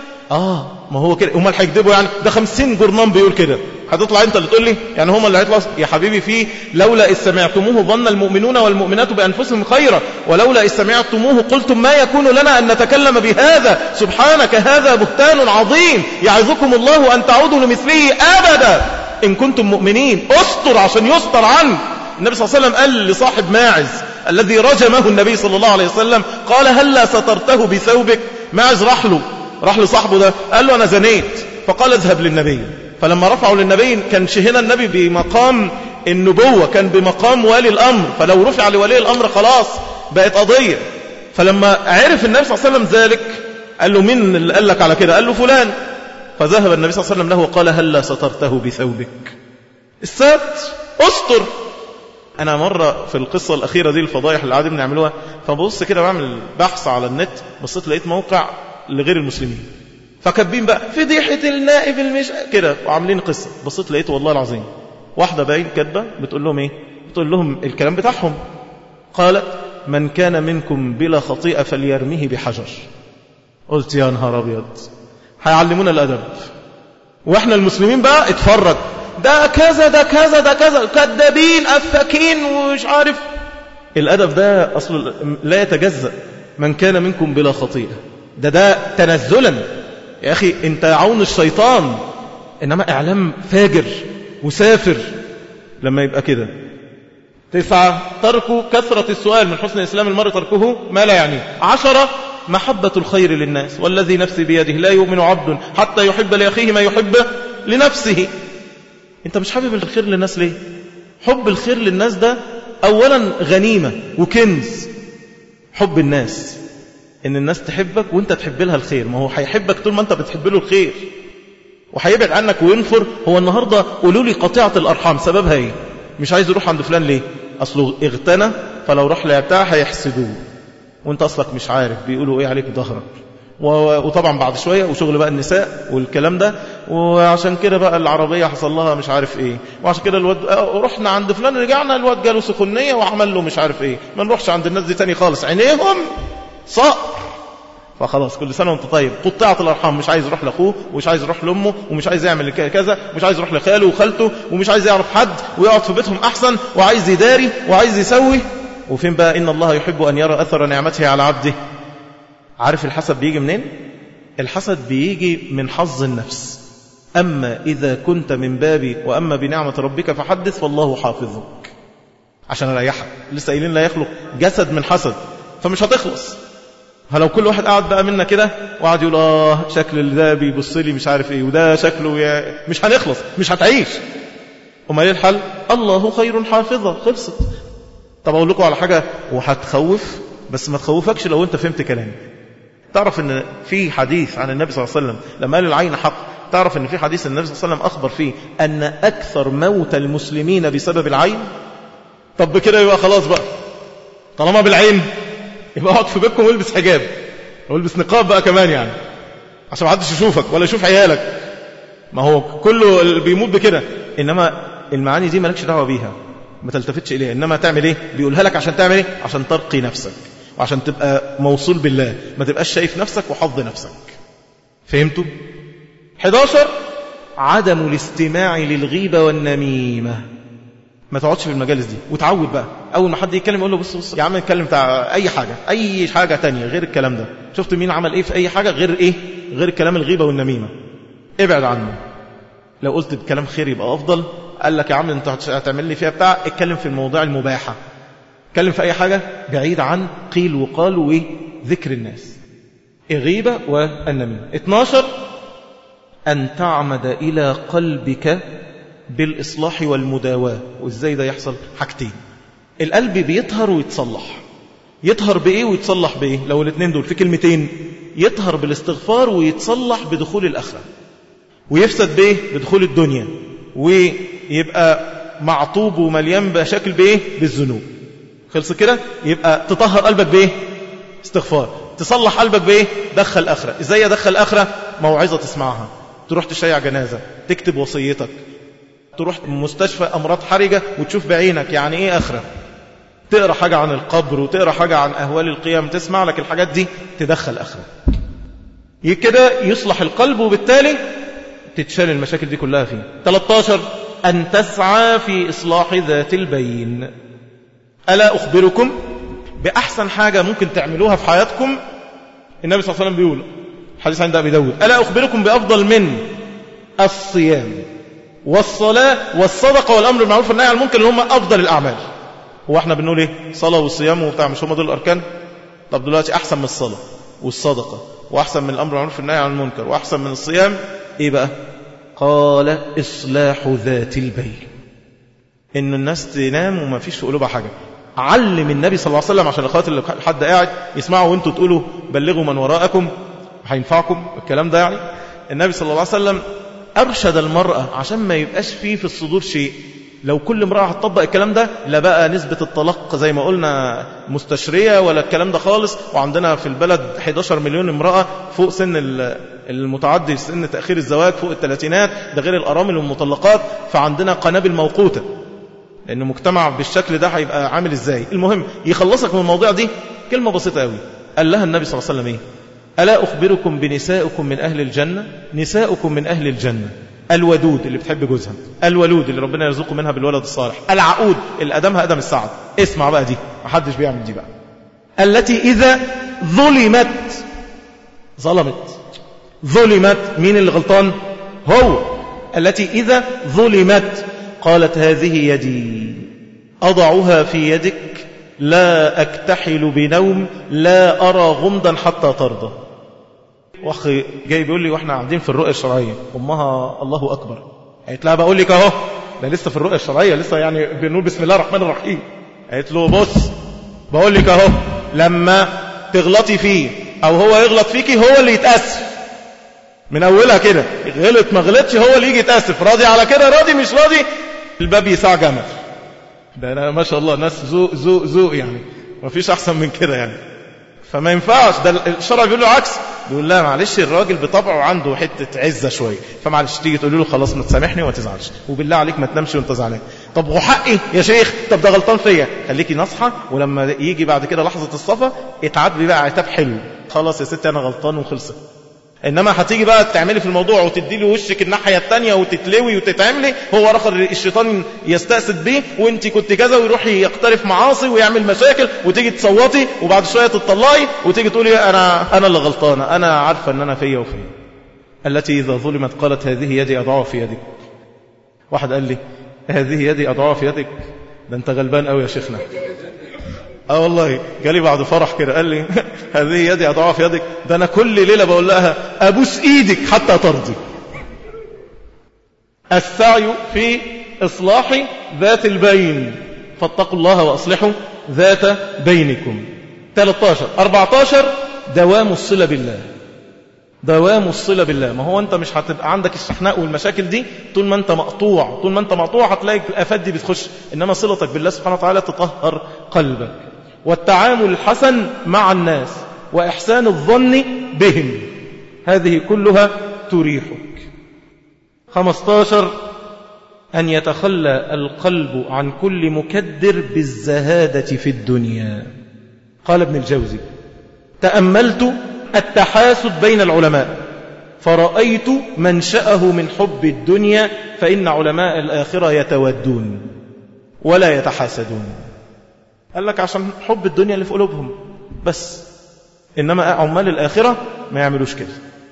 ما هو كده. امال هيكذبوا يعني؟ ده 50 جورنال بيقول كده. هتطلع انت اللي تقول لي يعني هم اللي هيطلعوا؟ يا حبيبي فيه لولا إذ سمعتموه ظن المؤمنون والمؤمنات بأنفسهم خيرا ولولا إذ سمعتموه قلتم ما يكون لنا أن نتكلم بهذا سبحانك هذا بهتان عظيم يعظكم الله أن تعودوا لمثله أبدا إن كنتم مؤمنين. استر عشان يستر عنك. النبي صلى الله عليه وسلم قال لصاحب ماعز الذي رجمه النبي صلى الله عليه وسلم قال هلا سترته بثوبك؟ ماعز راح لصاحبه ده قال له أنا زنيت، فقال اذهب للنبي. فلما رفعوا للنبي كانش هنا النبي بمقام النبوة، كان بمقام ولي الأمر، فلو رفع لولي الأمر خلاص بقت قضية. فلما عرف النبي صلى الله عليه وسلم ذلك قال له مين اللي قال لك على كده؟ قال له فلان. فذهب النبي صلى الله عليه وسلم له وقال هلا سترته بثوبك؟ الستر، استر. أنا مرة في القصة الأخيرة دي الفضايح اللي قاعدين بنعملوها، فبص كده بعمل بحث على النت، بصيت لقيت موقع لغير المسلمين فكاتبين بقى فضيحة النائب المش كده وعاملين قصة. بصيت لقيت والله العظيم واحدة باين كاتبة بتقول لهم ايه؟ بتقول لهم الكلام بتاعهم. قالت من كان منكم بلا خطيئة فليرميه بحجر. قلت يا نهار أبيض، هيعلمونا الأدب. واحنا المسلمين بقى اتفرج، ده كذا ده كذا ده كذا، كذابين أفاكين ومش عارف. الأدب ده أصل لا يتجزأ. من كان منكم بلا خطيئة، ده تنزلا يا أخي، أنت عون الشيطان. إنما إعلام فاجر وسافر لما يبقى كده. 9 ترك كثرة السؤال، من حسن إسلام المرء تركه ما لا يعنيه. 10 محبة الخير للناس، والذي نفسي بيده لا يؤمن عبد حتى يحب لأخيه ما يحب لنفسه. أنت مش حابب الخير للناس ليه؟ حب الخير للناس ده أولا غنيمة وكنز. حب الناس، إن الناس تحبك وإنت تحب لها الخير. ما هو هيحبك طول ما أنت بتحب له الخير، وهيبعد عنك وينفر. هو النهاردة قولوا لي قطيعة الأرحام سببها إيه؟ مش عايز يروح عند فلان ليه؟ أصله اغتنى، فلو راح لعبتها هيحسدوه، وانت أصلك مش عارف بيقولوا إيه عليك ظهرك. وطبعا بعد شوية وشغل بقى النساء والكلام ده، وعشان كده بقى العربية حصل لها مش عارف إيه، وعشان كده الواد رحنا عند فلان رجعنا الواد جاله سخونية وعمل له مش عارف إيه. ما نروحش عند الناس دي تاني خالص، عينيهم صقر. فخلاص كل سنة وانت طيب. قطعت الأرحام، مش عايز يروح لأخوه، ومش عايز يروح لأمه، ومش عايز يعمل كذا، ومش عايز يروح لخاله وخالته، ومش عايز يعرف حد، ويقعد في بيتهم أحسن، وعايز يداري وعايز يسوي. وفين بقى إن الله يحب أن يرى أثر نعمته على عبده. عارف الحسد بيجي منين؟ الحسد بيجي من حظ النفس. أما إذا كنت من بابي وأما بنعمة ربك فحدث فالله حافظك. عشان أريحك، لسه قايلين لا يخلق جسد من حسد، فمش هتخلص. فلو كل واحد قاعد بقى منا كده وقعد يقول شكل ده بيبص لي مش عارف ايه، وده شكله مش هنخلص، مش هتعيش. امال ايه الحل؟ الله خير حافظة. خلصت. طب اقول لكم على حاجة وهتخوف، بس ما تخوفكش لو انت فهمت كلامي. تعرف ان في حديث عن النبي صلى الله عليه وسلم لما قال العين حق، تعرف ان في حديث النبي صلى الله عليه وسلم اخبر فيه ان اكثر موت المسلمين بسبب العين. طب بكده يبقى خلاص بقى، طالما بالعين يبقى اقعد في بيتكم والبس حجاب والبس نقاب بقى كمان، يعني عشان ما حدش يشوفك ولا يشوف عيالك. ما هو كله اللي بيموت بكده. انما المعاني دي مالكش دعوه بيها، ما تلتفتش اليها. انما تعمل ايه؟ بيقولها لك عشان تعمل ايه؟ عشان ترقي نفسك، وعشان تبقى موصول بالله، ما تبقاش شايف نفسك وحظ نفسك. فهمتوا؟ 11 عدم الاستماع للغيبة والنميمة. ما تقعدش في المجالس دي، وتعود بقى اول ما حد يتكلم يقول له بص يا عم نتكلم بتاع اي حاجه تانية غير الكلام ده. شفت مين عمل ايه في اي حاجه غير ايه؟ غير الكلام الغيبه والنميمه، ابعد عنه. لو قلت بكلام خير يبقى افضل. قال لك يا عم انت هتعمل لي فيها بتاع، اتكلم في المواضيع المباحه، اتكلم في اي حاجه بعيد عن قيل وقال وذكر الناس. الغيبه والنميمه. 12 ان تعمد الى قلبك بالإصلاح والمداواة. وإزاي ده يحصل؟ حاجتين. القلب بيطهر ويتصلح. يطهر بإيه ويتصلح بإيه؟ لو الاثنين دول في كلمتين: يطهر بالاستغفار، ويتصلح بدخول الآخرة. ويفسد بإيه؟ بدخول الدنيا، ويبقى معطوب ومليان بشكل بإيه؟ بالذنوب. خلص كده؟ يبقى تطهر قلبك بإيه؟ استغفار. تصلح قلبك بإيه؟ دخل آخرة. إزاي يدخل آخرة؟ موعظة تسمعها، تروح تشيع جنازة، تكتب وصيتك، تروح مستشفى أمراض حرجة وتشوف بعينك يعني إيه آخرة، تقرأ حاجة عن القبر، وتقرأ حاجة عن أهوال القيام، تسمع لك الحاجات دي تدخل آخرة. كده يصلح القلب، وبالتالي تتشال المشاكل دي كلها فيه. 13 أن تسعى في إصلاح ذات البين. ألا أخبركم بأحسن حاجة ممكن تعملوها في حياتكم؟ النبي صلى الله عليه وسلم بيقول حديث عند أبي داود: ألا أخبركم بأفضل من الصيام والصلاة والصدقة والأمر بالمعروف والنهي عن المنكر، اللي هم أفضل الأعمال. هو احنا بنقول ايه؟ صلاة والصيام وبتاع، مش هم دول الأركان؟ طب دلوقتي أحسن من الصلاة والصدقة، وأحسن من الأمر بالمعروف والنهي عن المنكر، وأحسن من الصيام إيه بقى؟ قال: إصلاح ذات البين. إن الناس تنام وما فيش في قلوبها حاجة. علم النبي صلى الله عليه وسلم، عشان الأخوات اللي حد قاعد يسمعوا وانتوا تقولوا بلغوا من وراءكم هينفعكم الكلام ده. يعني النبي صلى الله عليه وسلم أرشد المرأة عشان ما يبقاش فيه في الصدور شيء. لو كل امرأة هتطبق الكلام ده لا بقى نسبة الطلاق زي ما قلنا مستشرية ولا الكلام ده خالص. وعندنا في البلد 11 مليون امرأة فوق سن المتعدي سن تأخير الزواج، فوق الثلاثينات، ده غير الأرامل والمطلقات. فعندنا قنابل موقوتة، لأن مجتمع بالشكل ده هيبقى عامل ازاي. المهم يخلصك من الموضوع دي كلمة بسيطة قوي قال لها النبي صلى الله عليه وسلم: ألا أخبركم بنسائكم من أهل الجنة؟ نساؤكم من أهل الجنة. الودود اللي بتحب جوزها، الولود اللي ربنا يرزقه منها بالولد الصالح، العقود اللي أدمها أدم السعد. اسمع بقى دي، محدش بيعمل دي بقى. التي إذا ظلمت، مين اللي غلطان؟ هو. التي إذا ظلمت قالت هذه يدي أضعها في يدك، لا أكتحل بنوم، لا أرى غمضا حتى ترضى. واخي جاي بيقول لي واحنا قاعدين في الرؤية الشرعية، أمها الله أكبر، قالت لها بقول لك أهو، ده لسه في الرؤية الشرعية، لسه يعني بنقول بسم الله الرحمن الرحيم. قالت له بص بقول لك أهو، لما تغلطي فيه أو هو يغلط فيكي هو اللي يتأسف من أولها كده، غلط ما غلطش هو اللي يجي يتأسف، راضي على كده راضي مش راضي الباب يساع جمل. ده أنا ما شاء الله ناس ذوق يعني، ما فيش أحسن من كده يعني. فما ينفعش، ده الشرع بيقول له عكس، بيقول لا معلش الراجل بطبعه عنده حتة عزة شوية، فمعلش تيجي تقول له خلاص ما تسامحني وما تزعلش، وبالله عليك ما تنامش وانت زعلان. طب وحقي يا شيخ، طب ده غلطان فيا، خليكي نصحى، ولما يجي بعد كده لحظة الصفا اتعاتبي بقى عتاب حلو، خلاص يا ستي انا غلطان وخلصت. انما هتيجي بقى تعملي في الموضوع وتدي له وشك الناحيه الثانيه وتتلوي وتتعملي، هو اخر الشيطان يستأسد بيه وانت كنت كذا، ويروح يقترف معاصي ويعمل مشاكل، وتيجي تصوتي وبعد شويه تطلعي وتيجي تقولي انا اللي غلطانه، انا عارفه ان انا فيا وفيا. التي اذا ظلمت قالت هذه يدي اضعها في يدك. واحد قال لي هذه يدي اضعها في يدك، ده انت غلبان قوي يا شيخنا. والله جالي بعد فرح كده قال لي هذه يدي أضعها في يدك، ده أنا كل ليلة بقول لها أبوس إيدك حتى ترضي. السعي في إصلاح ذات البين، فاتقوا الله وأصلحوا ذات بينكم. 14 دوام الصلة بالله. دوام الصلة بالله. ما هو أنت مش هتبقى عندك الشحناء والمشاكل دي طول ما أنت مقطوع، طول ما أنت مقطوع هتلاقي الآفات دي بتخش، إنما صلتك بالله سبحانه وتعالى تطهر قلبك. والتعامل الحسن مع الناس وإحسان الظن بهم، هذه كلها تريحك. 15 أن يتخلى القلب عن كل مكدر بالزهادة في الدنيا. قال ابن الجوزي تأملت التحاسد بين العلماء فرأيت منشأه من حب الدنيا، فإن علماء الآخرة يتودون ولا يتحاسدون. قال لك عشان حب الدنيا اللي في قلوبهم بس، إنما عمال الآخرة ما يعملوش كده.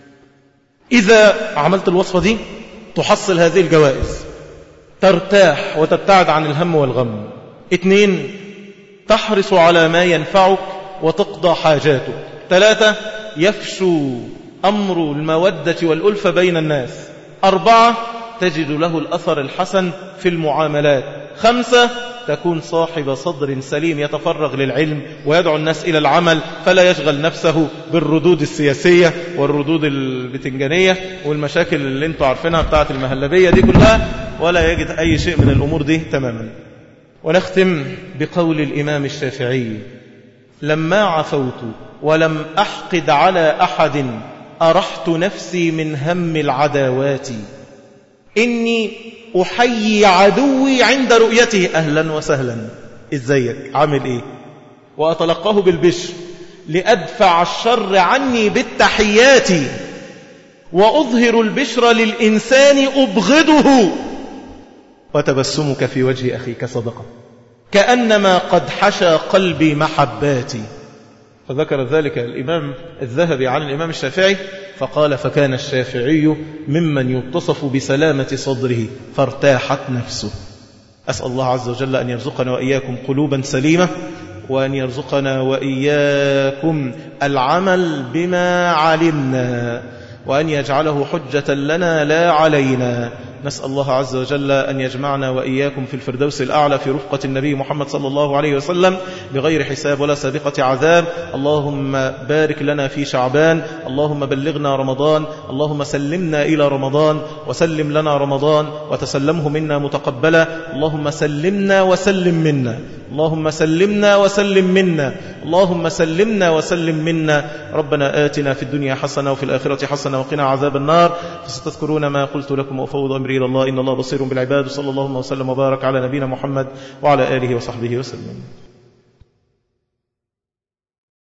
إذا عملت الوصفة دي تحصل هذه الجوائز، ترتاح وتبتعد عن الهم والغم. 2 تحرص على ما ينفعك وتقضى حاجاتك. 3 يفشو أمر المودة والألفة بين الناس. 4 تجد له الأثر الحسن في المعاملات. 5 تكون صاحب صدر سليم يتفرغ للعلم ويدعو الناس إلى العمل، فلا يشغل نفسه بالردود السياسية والردود البتنجانية والمشاكل اللي انتوا عارفينها بتاعت المهلبية دي كلها، ولا يجد أي شيء من الأمور دي تماما. ونختم بقول الإمام الشافعي لما عفوت ولم أحقد على أحد أرحت نفسي من هم العداوات، إني أحيي عدوي عند رؤيته أهلا وسهلا، إزيك عامل إيه، وأتلقاه بالبشر لأدفع الشر عني بالتحيات، وأظهر البشر للإنسان أبغضه، وتبسمك في وجه أخيك صدقة كأنما قد حشى قلبي محباتي. فذكر ذلك الإمام الذهبي عن الإمام الشافعي فقال فكان الشافعي ممن يتصف بسلامة صدره فارتاحت نفسه. أسأل الله عز وجل أن يرزقنا وإياكم قلوبا سليمة، وأن يرزقنا وإياكم العمل بما علمنا، وأن يجعله حجة لنا لا علينا. نسأل الله عز وجل أن يجمعنا وإياكم في الفردوس الأعلى في رفقة النبي محمد صلى الله عليه وسلم بغير حساب ولا سابقة عذاب. اللهم بارك لنا في شعبان، اللهم بلغنا رمضان، اللهم سلمنا إلى رمضان وسلم لنا رمضان وتسلمه منا متقبلا. اللهم سلمنا وسلم منا، اللهم سلمنا وسلم منا، اللهم سلمنا وسلم منا. ربنا آتنا في الدنيا حسنة وفي الآخرة حسنة وقنا عذاب النار. فستذكرون ما قلت لكم وأفوض أمري إلى الله، إن الله بصير بالعباد. صلى الله وسلم وبارك على نبينا محمد وعلى آله وصحبه وسلم.